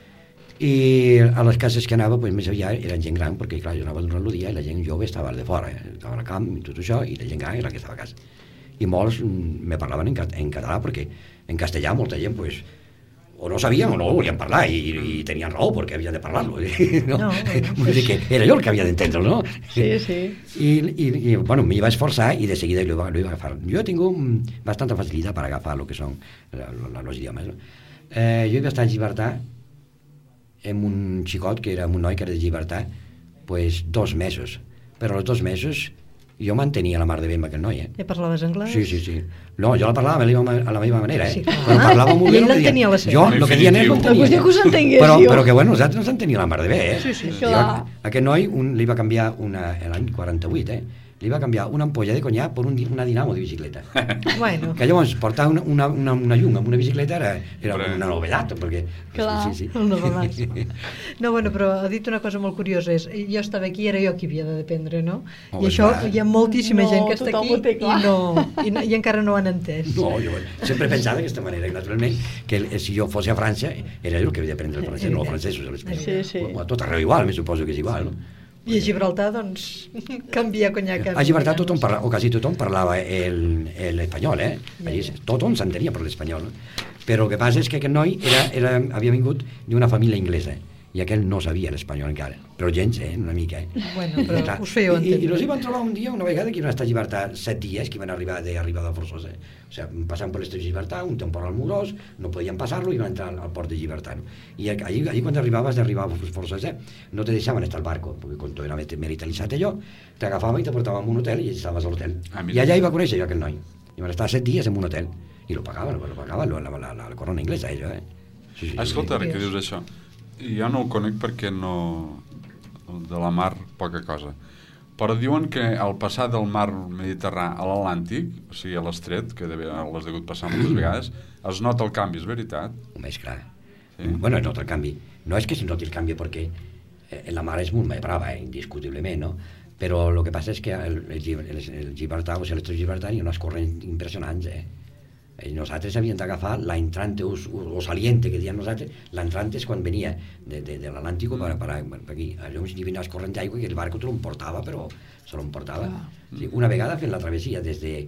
I a les cases que anava més aviat eren gent gran, perquè clar, jo anava durant el dia i la gent jove estava al de fora, estava al camp i tot això, i la gent gran era la que estava a casa. I molts me parlaven en català, perquè en castellà molta gent o no sabien o no volien parlar i tenien raó perquè havien de parlar-lo, no? Vull dir que era jo el que havia d'entendre-lo, no? Sí. I bueno, m'hi vaig esforçar i de seguida lo iba a agafar. Jo he tingut bastanta facilitat per agafar el que són els idiomes, no? Jo hi vaig estar a Gibraltar amb un xicot, un noi que era de Gibraltar, 2 mesos. Però els 2 mesos jo mantenia la mar de bé amb aquell noi, Ja parlaves anglès? Sí. No, jo la parlava a la meva manera, Sí, però parlava molt bé. I ell l'entenia a la seva. Jo, el que dient ell no entenia. La qüestió que us entenguéssiu. Però que bueno, nosaltres no s'entenia la mar de bé, Sí, clar. Aquest noi li va canviar l'any 48, li va canviar una ampolla de conyac per una dinamo de bicicleta. Bueno. Que llavors portar una llum amb una bicicleta era una novedat, perquè... Clar. Sí. El novedat. No, bueno, però ha dit una cosa molt curiosa, jo estava aquí, era jo qui havia de dependre, no? I això hi ha moltíssima gent que està aquí i encara no ho han entès. No, jo sempre pensava d'aquesta manera, i naturalment, que si jo fos a França, era jo el que havia d'aprendre el francès, no els francesos, l'espanyol. Sí. A tot arreu igual, me suposo que és igual, no? I a Gibraltar, doncs, canvia conyac. A Gibraltar tothom parlava, o quasi tothom parlava l'espanyol, Allí tothom s'entenia per l'espanyol, no? Però el que passa és que aquest noi havia vingut d'una família inglesa, i aquell no sabia l'espanyol encara, però gens, una mica. Bueno, però us fèieu entendre. I els hi van trobar un dia, una vegada, que van estar a Gibraltar 7 dies, que van arribar d'arribada forçosa. O sigui, passant per l'est de Gibraltar, un temporal molt gros, no podien passar-lo i van entrar al port de Gibraltar. I allí quan arribaves forçosa, no te deixaven estar al barco, perquè quan tu era militaritzat allò, t'agafava i te portava a un hotel i estaves a l'hotel. I allà hi va conèixer jo aquell noi. I van estar 7 dies en un hotel. I lo pagaven la corona inglesa, allò, Sí. Escolta, ara que dius això, jo no el conec perquè no... de la mar, poca cosa. Però diuen que al passar del mar Mediterrani a l'Atlàntic, o sigui a l'estret, que l'has degut passar moltes vegades, es nota el canvi, és veritat? Més clar. Sí. Bueno, es nota el canvi. No és que se noti el canvi perquè la mar és molt més brava, indiscutiblement, no? Però el que passa és que el Gibraltar, o sigui, l'estret de Gibraltar, hi ha unes corrents impressionants, Nosaltres havíem d'agafar l'entrante o saliente, que diem nosaltres. L'entrante és quan venia de l'Atlàntico per aquí. Llavors hi venia corrent d'aigua i el barco te l'emportava, però se l'emportava. Sí, una vegada fent la travessia des de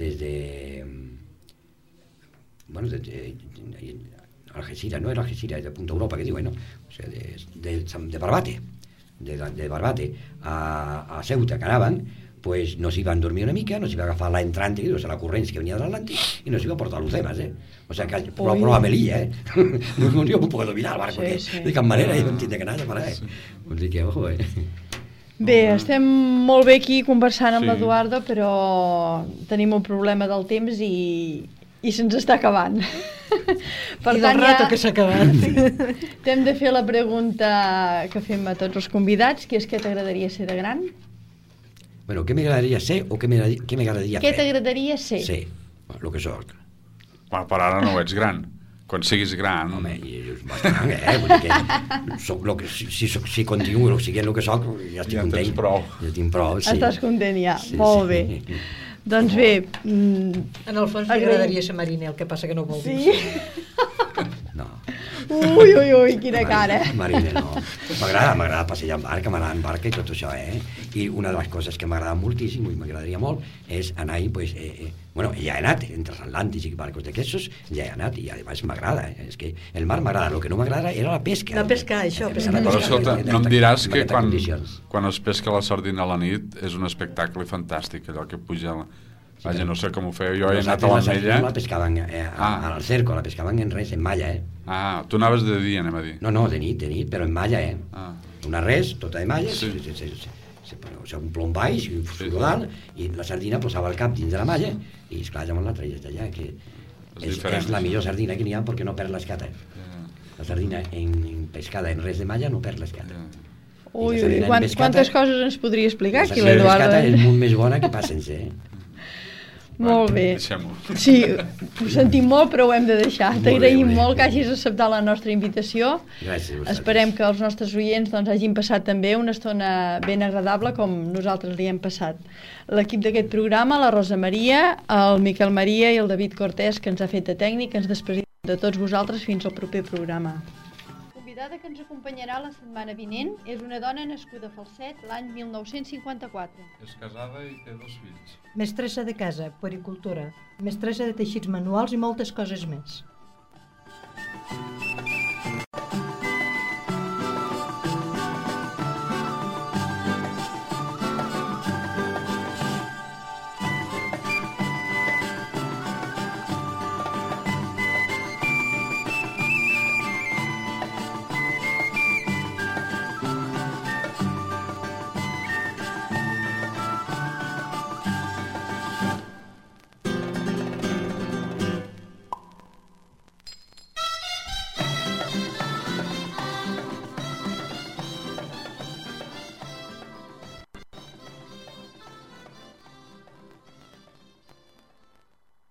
Algeciras, no era Algeciras, de Punta Europa, que diuen, no? O sigui, de Barbate, de Barbate a Ceuta, que anaven, pues nos iban a dormir una mica, nos iba a agafar l'entrante, o sea, la corrents que venia de l'Atlàntic, i nos iba a portar los temas, O sea, que però a Melilla, No yo no puedo dominar el barco, de cap manera, i no tindré que anar a parar, Vull dir que, ojo, Bé, estem molt bé aquí conversant amb l'Eduardo, però tenim un problema del temps i se'ns està acabant. Per I del rato que s'ha acabat. T'hem de fer la pregunta que fem a tots els convidats, que és què t'agradaria ser de gran? Bueno, què m'agradaria ser o què m'agradaria fer? Què t'agradaria ser? Sí, el que soc. Per ara no ets gran. Quan siguis gran... Home, jo bastant, Vull dir que soc si continuo siguent el que soc, ja estic content. Tens prou. Ja tinc prou, sí. Estàs content ja, molt bé. Doncs bé... En el fons m'agradaria ser mariner, el que passa que no vol dir. Sí? No. Ui, quina cara. Mariner, no. M'agrada passejar en barca, m'agrada en barca i tot això, I una de les coses que m'agrada moltíssim i m'agradaria molt és anar-hi, bueno, ja he anat entre els atlàntics i barcos d'aquestos, ja he anat i además m'agrada, és que el mar m'agrada, el que no m'agrada era la pesca. La pesca, això. Però escolta, no em diràs que quan es pesca la sardina a la nit és un espectacle fantàstic, allò que puja Vaja, no sé com ho feu, jo he anat a la la sardina Mella. la pescaven al cerco, la pescaven en res, en malla, Ah, tu anaves de dia, anem a dir. No, de nit, però en malla, Ah. Una res, tota de malla, Sí. un plom baix i un suro dalt, i la sardina posava el cap dins de la malla, i esclar, llavors la traies d'allà, que diferent, és la sí. millor sardina que n'hi ha perquè no perd l'escata. La sardina en pescada en res de malla no perd l'escata. Ui, la sardina en pescata- quantes coses ens podria explicar aquí La l'Eduardo. pescata és molt més bona que pas sense, Molt bé. Deixem-ho. Sí, ho sentim molt, però ho hem de deixar. Molt bé, T'agraïm molt bé. molt que hagis acceptat la nostra invitació. Gràcies a vosaltres. Esperem que els nostres oients doncs, hagin passat també una estona ben agradable com nosaltres li hem passat. L'equip d'aquest programa, la Rosa Maria, el Miquel Maria i el David Cortés, que ens ha fet de tècnic, ens despedim de tots vosaltres fins al proper programa. La convidada que ens acompanyarà la setmana vinent és una dona nascuda a Falset l'any 1954. És casada i té 2 fills. Mestressa de casa, puericultura, mestressa de teixits manuals i moltes coses més.